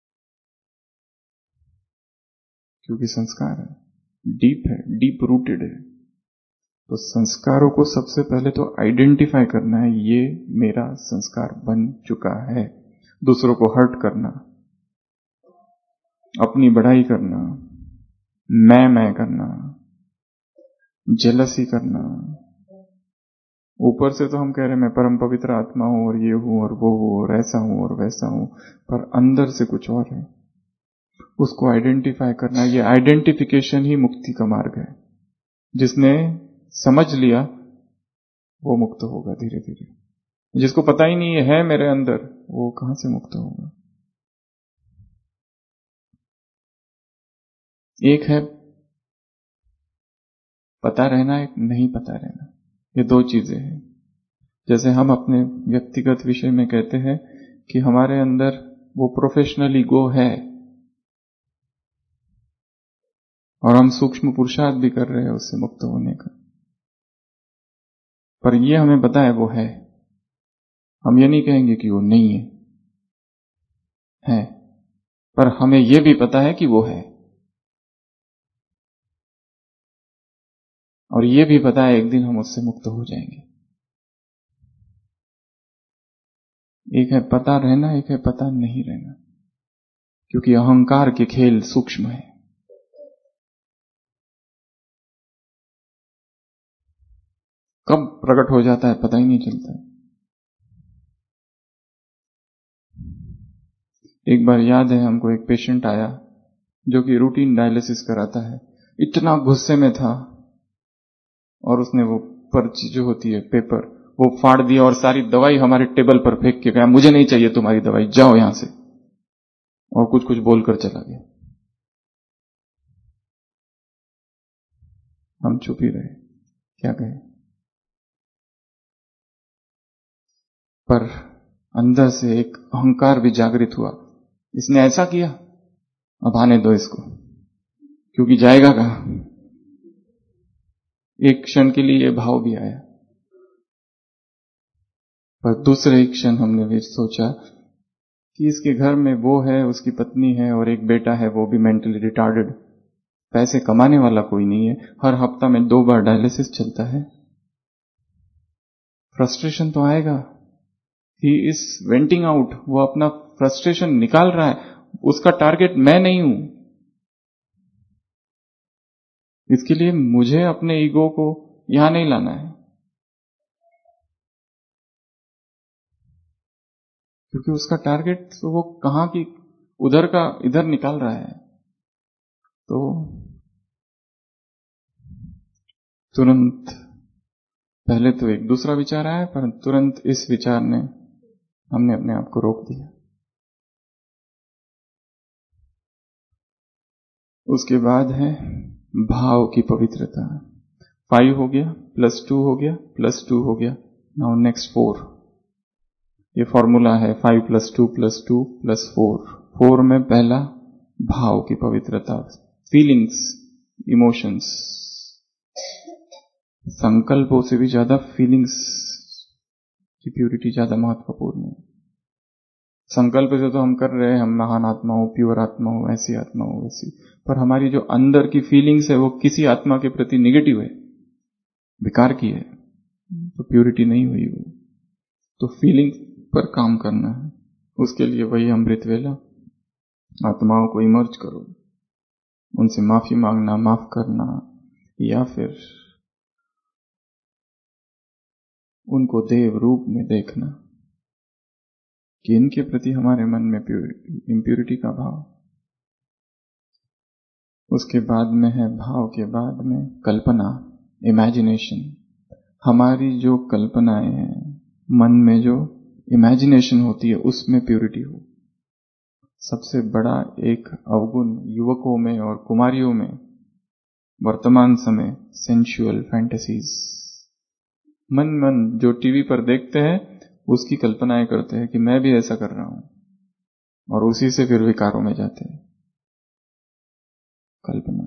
क्योंकि संस्कार है, डीप है, डीप रूटेड है। तो संस्कारों को सबसे पहले तो आइडेंटिफाई करना है, ये मेरा संस्कार बन चुका है। दूसरों को हर्ट करना, अपनी बढ़ाई करना, मैं मैं करना, जेलसी करना, ऊपर से तो हम कह रहे हैं मैं परम पवित्र आत्मा हूं और ये हूं और वो हूं और ऐसा हूं और वैसा हूं, पर अंदर से कुछ और है, उसको आइडेंटिफाई करना। ये आइडेंटिफिकेशन ही मुक्ति का मार्ग है। जिसने समझ लिया वो मुक्त होगा धीरे धीरे, जिसको पता ही नहीं है मेरे अंदर, वो कहां से मुक्त होगा। एक है पता रहना, एक नहीं पता रहना, ये दो चीजें हैं। जैसे हम अपने व्यक्तिगत विषय में कहते हैं कि हमारे अंदर वो प्रोफेशनल ईगो है, और हम सूक्ष्म पुरुषार्थ भी कर रहे हैं उससे मुक्त होने का, पर ये हमें पता है वो है, हम ये नहीं कहेंगे कि वो नहीं है, है, पर हमें ये भी पता है कि वो है। और ये भी पता है एक दिन हम उससे मुक्त हो जाएंगे। एक है पता रहना, एक है पता नहीं रहना, क्योंकि अहंकार के खेल सूक्ष्म है। कब प्रकट हो जाता है पता ही नहीं चलता। एक बार याद है हमको, एक पेशेंट आया जो कि रूटीन डायलिसिस कराता है, इतना गुस्से में था और उसने वो पर्ची जो होती है पेपर वो फाड़ दिया और सारी दवाई हमारे टेबल पर फेंक के गया, मुझे नहीं चाहिए तुम्हारी दवाई, जाओ यहां से, और कुछ कुछ बोलकर चला गया। हम चुप ही रहे, क्या कहें। पर अंदर से एक अहंकार भी जागृत हुआ, इसने ऐसा किया, अब आने दो इसको, क्योंकि जाएगा कहां। एक क्षण के लिए ये भाव भी आया, पर दूसरे क्षण हमने भी सोचा कि इसके घर में वो है, उसकी पत्नी है और एक बेटा है, वो भी मेंटली रिटार्डेड, पैसे कमाने वाला कोई नहीं है, हर हफ्ता में दो बार डायलिसिस चलता है। फ्रस्ट्रेशन तो आएगा, ही इज वेंटिंग आउट, वो अपना फ्रस्ट्रेशन निकाल रहा है, उसका टारगेट मैं नहीं हूं। इसके लिए मुझे अपने ईगो को यहां नहीं लाना है, क्योंकि उसका टारगेट तो वो कहां की उधर का इधर निकाल रहा है। तो तुरंत पहले तो एक दूसरा विचार आया, पर तुरंत इस विचार ने हमने अपने आप को रोक दिया। उसके बाद है भाव की पवित्रता। फाइव हो गया, प्लस टू हो गया, प्लस टू हो गया, नाउ नेक्स्ट फोर। ये फॉर्मूला है five plus two plus two plus four. Four में पहला भाव की पवित्रता, फीलिंग्स, इमोशंस। संकल्पों से भी ज्यादा फीलिंग्स की प्यूरिटी ज्यादा महत्वपूर्ण है। संकल्प से तो हम कर रहे हैं, हम महान आत्मा हो, प्योर आत्मा हो, ऐसी आत्मा हो, वैसी, पर हमारी जो अंदर की फीलिंग्स है वो किसी आत्मा के प्रति निगेटिव है, विकार की है, तो प्यूरिटी नहीं हुई वो। तो फीलिंग पर काम करना है, उसके लिए वही अमृत वेला, आत्माओं को इमर्ज करो, उनसे माफी मांगना, माफ करना, या फिर उनको देव रूप में देखना कि इनके प्रति हमारे मन में इम्प्यूरिटी का भाव। उसके बाद में है भाव के बाद में कल्पना, इमेजिनेशन। हमारी जो कल्पनाएं हैं, मन में जो इमेजिनेशन होती है, उसमें प्यूरिटी हो। सबसे बड़ा एक अवगुण युवकों में और कुमारियों में वर्तमान समय सेंशुअल फैंटेसीज। मन मन जो टीवी पर देखते हैं उसकी कल्पनाएं करते हैं कि मैं भी ऐसा कर रहा हूं, और उसी से फिर विकारों में जाते हैं। कल्पना।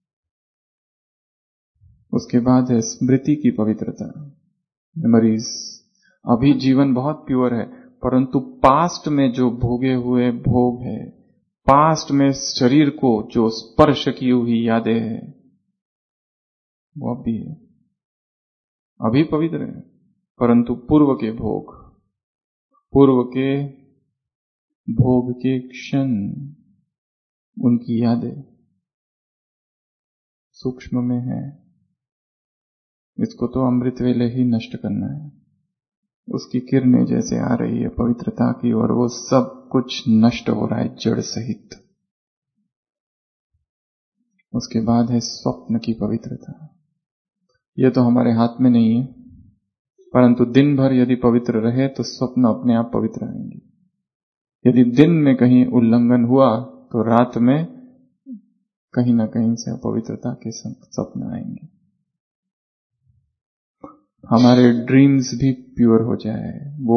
उसके बाद है स्मृति की पवित्रता, मेमोरीज। अभी जीवन बहुत प्योर है, परंतु पास्ट में जो भोगे हुए भोग है, पास्ट में शरीर को जो स्पर्श की हुई यादें हैं, वो अभी है, अभी पवित्र है, परंतु पूर्व के भोग, पूर्व के भोग के क्षण, उनकी यादें सूक्ष्म में है। इसको तो अमृत वेले ही नष्ट करना है। उसकी किरणें जैसे आ रही है पवित्रता की, और वो सब कुछ नष्ट हो रहा है जड़ सहित। उसके बाद है स्वप्न की पवित्रता। ये तो हमारे हाथ में नहीं है, परंतु दिन भर यदि पवित्र रहे तो स्वप्न अपने आप पवित्र आएंगे। यदि दिन में कहीं उल्लंघन हुआ तो रात में कहीं ना कहीं से अपवित्रता के स्वप्न आएंगे। हमारे ड्रीम्स भी प्योर हो जाए, वो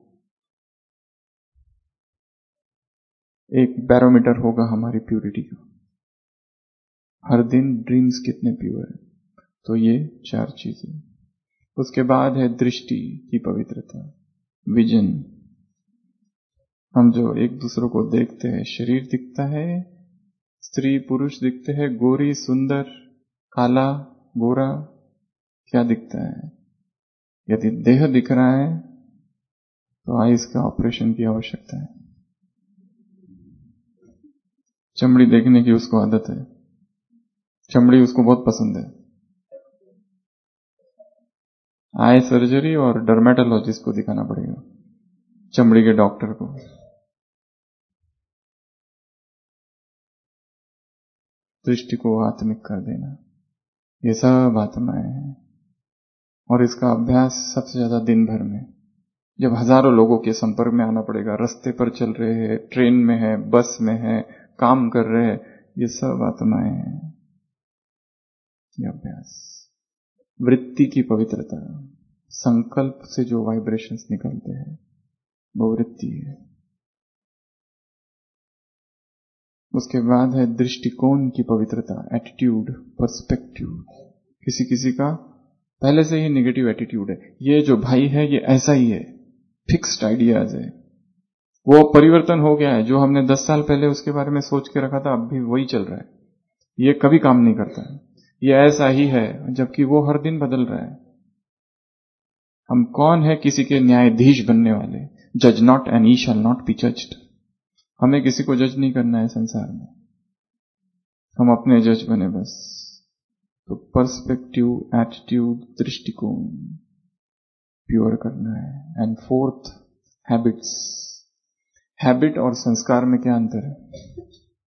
एक बैरोमीटर होगा हमारी प्यूरिटी का। हर दिन ड्रीम्स कितने प्योर है। तो ये चार चीजें। उसके बाद है दृष्टि की पवित्रता, विजन। हम जो एक दूसरे को देखते हैं, शरीर दिखता है, स्त्री पुरुष दिखते हैं, गोरी सुंदर, काला गोरा, क्या दिखता है? यदि देह दिख रहा है तो आइस का ऑपरेशन की आवश्यकता है। चमड़ी देखने की उसको आदत है, चमड़ी उसको बहुत पसंद है। आई सर्जरी और डर्मेटोलॉजिस्ट को दिखाना पड़ेगा, चमड़ी के डॉक्टर को। दृष्टि को आत्मिक कर देना, ये सब आत्माएं हैं। और इसका अभ्यास सबसे ज्यादा दिन भर में, जब हजारों लोगों के संपर्क में आना पड़ेगा, रास्ते पर चल रहे हैं, ट्रेन में है, बस में है, काम कर रहे हैं, ये सब आत्माएं हैं। ये अभ्यास, वृत्ति की पवित्रता, संकल्प से जो वाइब्रेशंस निकलते हैं वो वृत्ति है। उसके बाद है दृष्टिकोण की पवित्रता, एटीट्यूड, पर्सपेक्टिव। किसी किसी का पहले से ही नेगेटिव एटीट्यूड है, ये जो भाई है ये ऐसा ही है, फिक्स्ड आइडियाज है, वो परिवर्तन हो गया है। जो हमने दस साल पहले उसके बारे में सोच के रखा था अब भी वही चल रहा है, ये कभी काम नहीं करता है, ये ऐसा ही है, जबकि वो हर दिन बदल रहा है। हम कौन है किसी के न्यायाधीश बनने वाले? जज not and ye shall not be judged. हमें किसी को जज नहीं करना है संसार में, हम अपने जज बने बस। तो पर्सपेक्टिव, एटीट्यूड, दृष्टिकोण प्योर करना है। And fourth, habits. हैबिट और संस्कार में क्या अंतर है?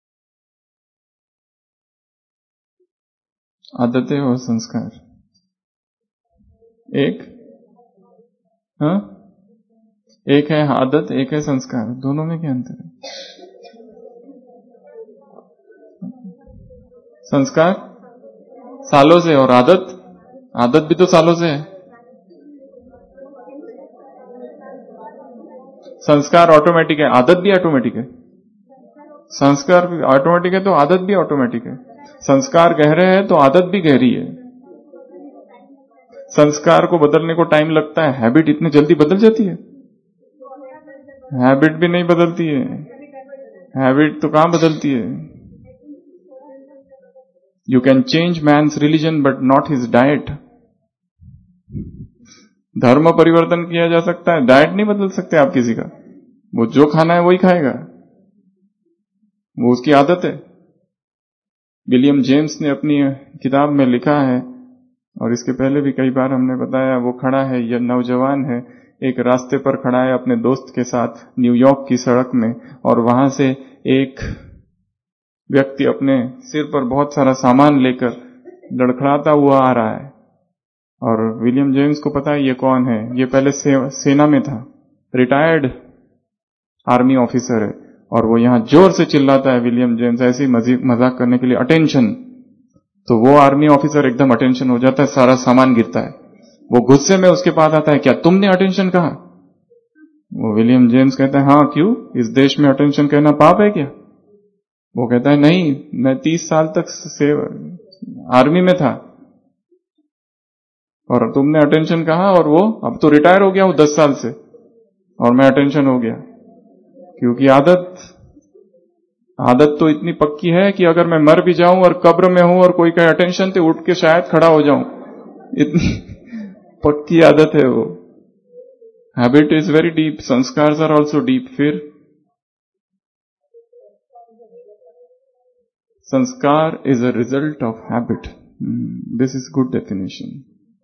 आदतें और संस्कार एक, हाँ, एक है आदत, एक है संस्कार, दोनों में क्या अंतर है? संस्कार सालों से, और आदत, आदत भी तो सालों से है। संस्कार ऑटोमेटिक है, आदत भी ऑटोमेटिक है। संस्कार भी ऑटोमेटिक है तो आदत भी ऑटोमेटिक है। संस्कार गहरे है तो आदत भी गहरी है। संस्कार को बदलने को टाइम लगता है, हैबिट इतनी जल्दी बदल जाती है? हैबिट भी नहीं बदलती है, हैबिट तो कहां बदलती है? You can change man's religion but not his diet. धर्म परिवर्तन किया जा सकता है, डाइट नहीं बदल सकते आप किसी का। वो जो खाना है वही खाएगा, वो उसकी आदत है। विलियम जेम्स ने अपनी किताब में लिखा है, और इसके पहले भी कई बार हमने बताया, वो खड़ा है, यह नौजवान है, एक रास्ते पर खड़ा है अपने दोस्त के साथ न्यूयॉर्क की सड़क में, और वहां से एक व्यक्ति अपने सिर पर बहुत सारा सामान लेकर लड़खड़ाता हुआ आ रहा है। और विलियम जेम्स को पता है ये कौन है, ये पहले से, सेना में था, रिटायर्ड आर्मी ऑफिसर है, और वो यहां जोर से चिल्लाता है विलियम जेम्स, ऐसे ही मजाक करने के लिए, अटेंशन। तो वो आर्मी ऑफिसर एकदम अटेंशन हो जाता है, सारा सामान गिरता है। वो गुस्से में उसके पास आता है, क्या तुमने अटेंशन कहा? वो विलियम जेम्स कहता है, हाँ क्यों, इस देश में अटेंशन कहना पाप है क्या? वो कहता है, नहीं, मैं तीस साल तक से आर्मी में था और तुमने अटेंशन कहा, और वो अब तो रिटायर हो गया हूं दस साल से और मैं अटेंशन हो गया। क्योंकि आदत आदत तो इतनी पक्की है कि अगर मैं मर भी जाऊं और कब्र में हूं और कोई कहे अटेंशन, तो उठ के शायद खड़ा हो जाऊं, इतनी पक्की आदत है वो। Habit is very deep, sanskar are also deep. फिर sanskar is a result of habit. This is good definition.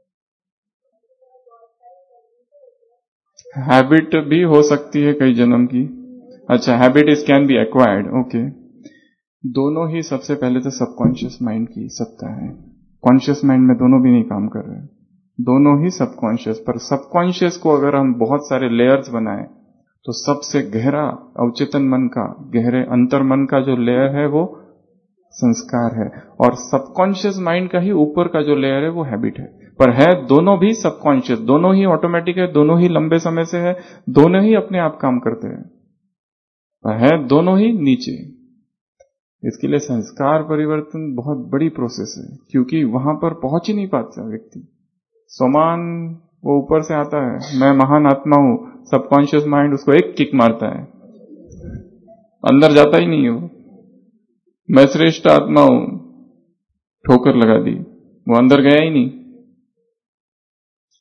Habit भी हो सकती है कई जन्म की। अच्छा, habit is can be acquired, okay. दोनों ही सबसे पहले तो सबकॉन्शियस माइंड की सत्ता है, कॉन्शियस माइंड में दोनों भी नहीं काम कर रहे, दोनों ही सबकॉन्शियस। पर सबकॉन्शियस को अगर हम बहुत सारे लेयर्स बनाएं तो सबसे गहरा अवचेतन मन का, गहरे अंतर मन का जो लेयर है वो संस्कार है, और सबकॉन्शियस माइंड का ही ऊपर का जो लेयर है वो हैबिट है। पर है दोनों भी सबकॉन्शियस, दोनों ही ऑटोमेटिक है, दोनों ही लंबे समय से है, दोनों ही अपने आप काम करते हैं, पर है दोनों ही नीचे। इसके लिए संस्कार परिवर्तन बहुत बड़ी प्रोसेस है, क्योंकि वहां पर पहुंच ही नहीं पाता व्यक्ति। समान वो ऊपर से आता है, मैं महान आत्मा हूं, सबकॉन्शियस माइंड उसको एक किक मारता है, अंदर जाता ही नहीं है वो। मैं श्रेष्ठ आत्मा हूं, ठोकर लगा दी, वो अंदर गया ही नहीं।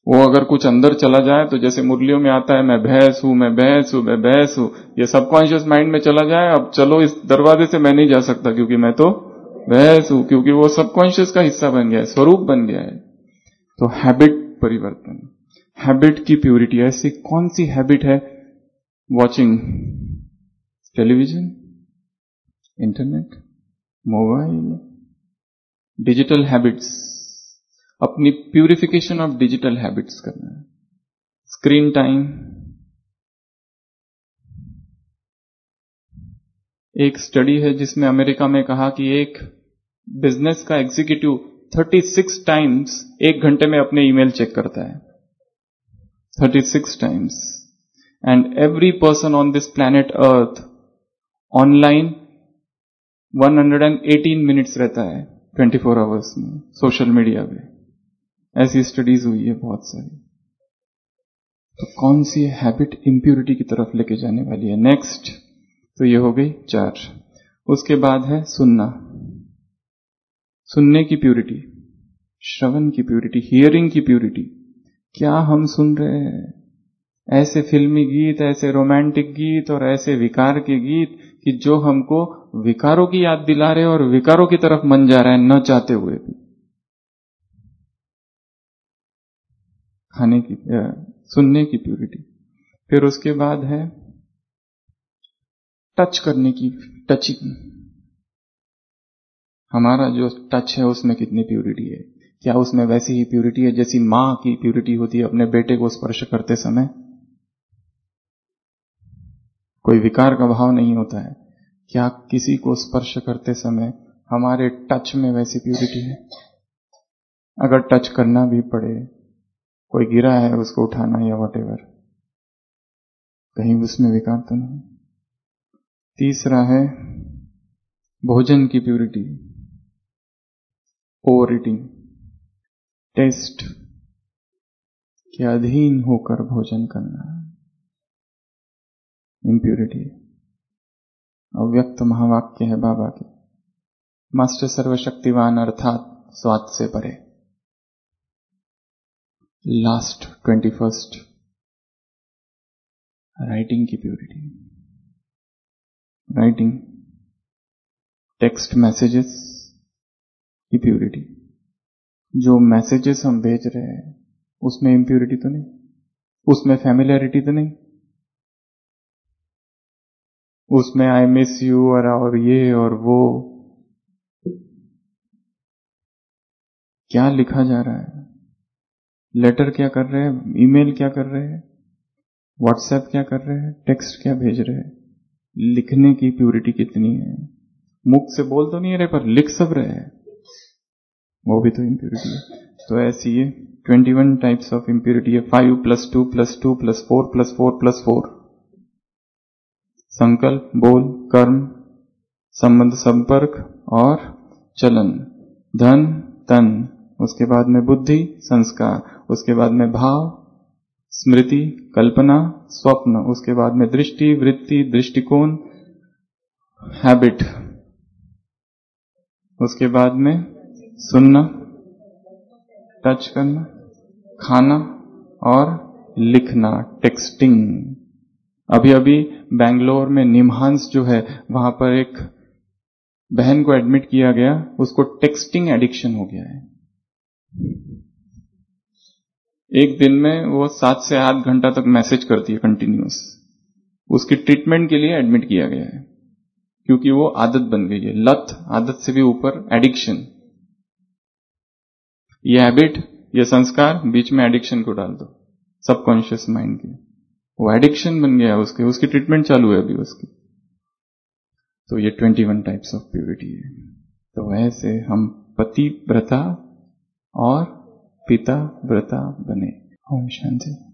वो अगर कुछ अंदर चला जाए तो जैसे मुरलियों में आता है, मैं भैंस हूं, मैं भैंस हूं, मैं भैंस हूं, ये सबकॉन्शियस माइंड में चला जाए, अब चलो इस दरवाजे से मैं नहीं जा सकता क्योंकि मैं तो भैंस हूं, क्योंकि वो सबकॉन्शियस का हिस्सा बन गया है, स्वरूप बन गया है। तो हैबिट परिवर्तन, हैबिट की प्यूरिटी। ऐसी कौन सी हैबिट है? Watching television, internet, mobile, digital habits, अपनी प्यूरिफिकेशन ऑफ डिजिटल हैबिट्स करना है। स्क्रीन टाइम, एक स्टडी है जिसमें अमेरिका में कहा कि एक बिजनेस का एग्जीक्यूटिव छत्तीस टाइम्स एक घंटे में अपने ईमेल चेक करता है, छत्तीस times. And every person on this planet earth online एक सौ अठारह मिनट्स रहता है चौबीस आवर्स में सोशल मीडिया पे। ऐसी स्टडीज हुई है बहुत सारी। तो कौन सी हैबिट इंप्यूरिटी की तरफ लेके जाने वाली है? नेक्स्ट, तो ये हो गई चार। उसके बाद है सुनना, सुनने की प्यूरिटी, श्रवण की प्यूरिटी, हियरिंग की प्यूरिटी। क्या हम सुन रहे हैं? ऐसे फिल्मी गीत, ऐसे रोमांटिक गीत और ऐसे विकार के गीत कि जो हमको विकारों की याद दिला रहे और विकारों की तरफ मन जा रहा है न चाहते हुए भी। खाने की, सुनने की प्यूरिटी। फिर उसके बाद है टच करने की, टचिंग। हमारा जो टच है उसमें कितनी प्यूरिटी है? क्या उसमें वैसी ही प्यूरिटी है जैसी मां की प्यूरिटी होती है अपने बेटे को स्पर्श करते समय? कोई विकार का भाव नहीं होता है। क्या किसी को स्पर्श करते समय हमारे टच में वैसी प्यूरिटी है? अगर टच करना भी पड़े, कोई गिरा है उसको उठाना या वॉटेवर, कहीं उसमें विकार तो नहीं। तीसरा है भोजन की प्यूरिटी, ओवर ईटिंग, टेस्ट के अधीन होकर भोजन करना, इंप्यूरिटी। अव्यक्त महावाक्य है बाबा के, मास्टर सर्वशक्तिवान अर्थात स्वाद से परे। लास्ट ट्वेंटी फर्स्ट, राइटिंग की प्यूरिटी, राइटिंग, टेक्स्ट मैसेजेस की प्यूरिटी। जो मैसेजेस हम भेज रहे हैं उसमें इंप्यूरिटी तो नहीं, उसमें फैमिलियरिटी तो नहीं, उसमें आई मिस यू और, और ये और वो। क्या लिखा जा रहा है? लेटर क्या कर रहे हैं? ईमेल क्या कर रहे हैं? व्हाट्सएप क्या कर रहे हैं? टेक्स्ट क्या भेज रहे हैं? लिखने की प्यूरिटी कितनी है? मुख से बोल तो नहीं रहे पर लिख सब रहे हैं, वो भी तो इंप्यूरिटी है। तो ऐसी ये twenty one types of impurity है। Five plus two plus two plus four plus four plus four. संकल्प, बोल, कर्म, संबंध, संपर्क और चलन, धन, तन, उसके बाद में बुद्धि, संस्कार, उसके बाद में भाव, स्मृति, कल्पना, स्वप्न, उसके बाद में दृष्टि, वृत्ति, दृष्टिकोण, हैबिट, उसके बाद में सुनना, टच करना, खाना और लिखना, टेक्सटिंग। अभी अभी बेंगलोर में निमहांस जो है वहां पर एक बहन को एडमिट किया गया, उसको टेक्सटिंग एडिक्शन हो गया है। एक दिन में वो सात से आठ घंटा तक मैसेज करती है कंटिन्यूअस। उसकी ट्रीटमेंट के लिए एडमिट किया गया है क्योंकि वो आदत बन गई है, लत, आदत से भी ऊपर एडिक्शन। ये हैबिट, ये संस्कार, बीच में एडिक्शन को डाल दो, सबकॉन्शियस माइंड के, वो एडिक्शन बन गया है उसके, उसकी ट्रीटमेंट चालू है अभी उसकी। तो ये twenty one types of purity है। तो ऐसे हम पति व्रता और पिता व्रता बने। ओम शांति।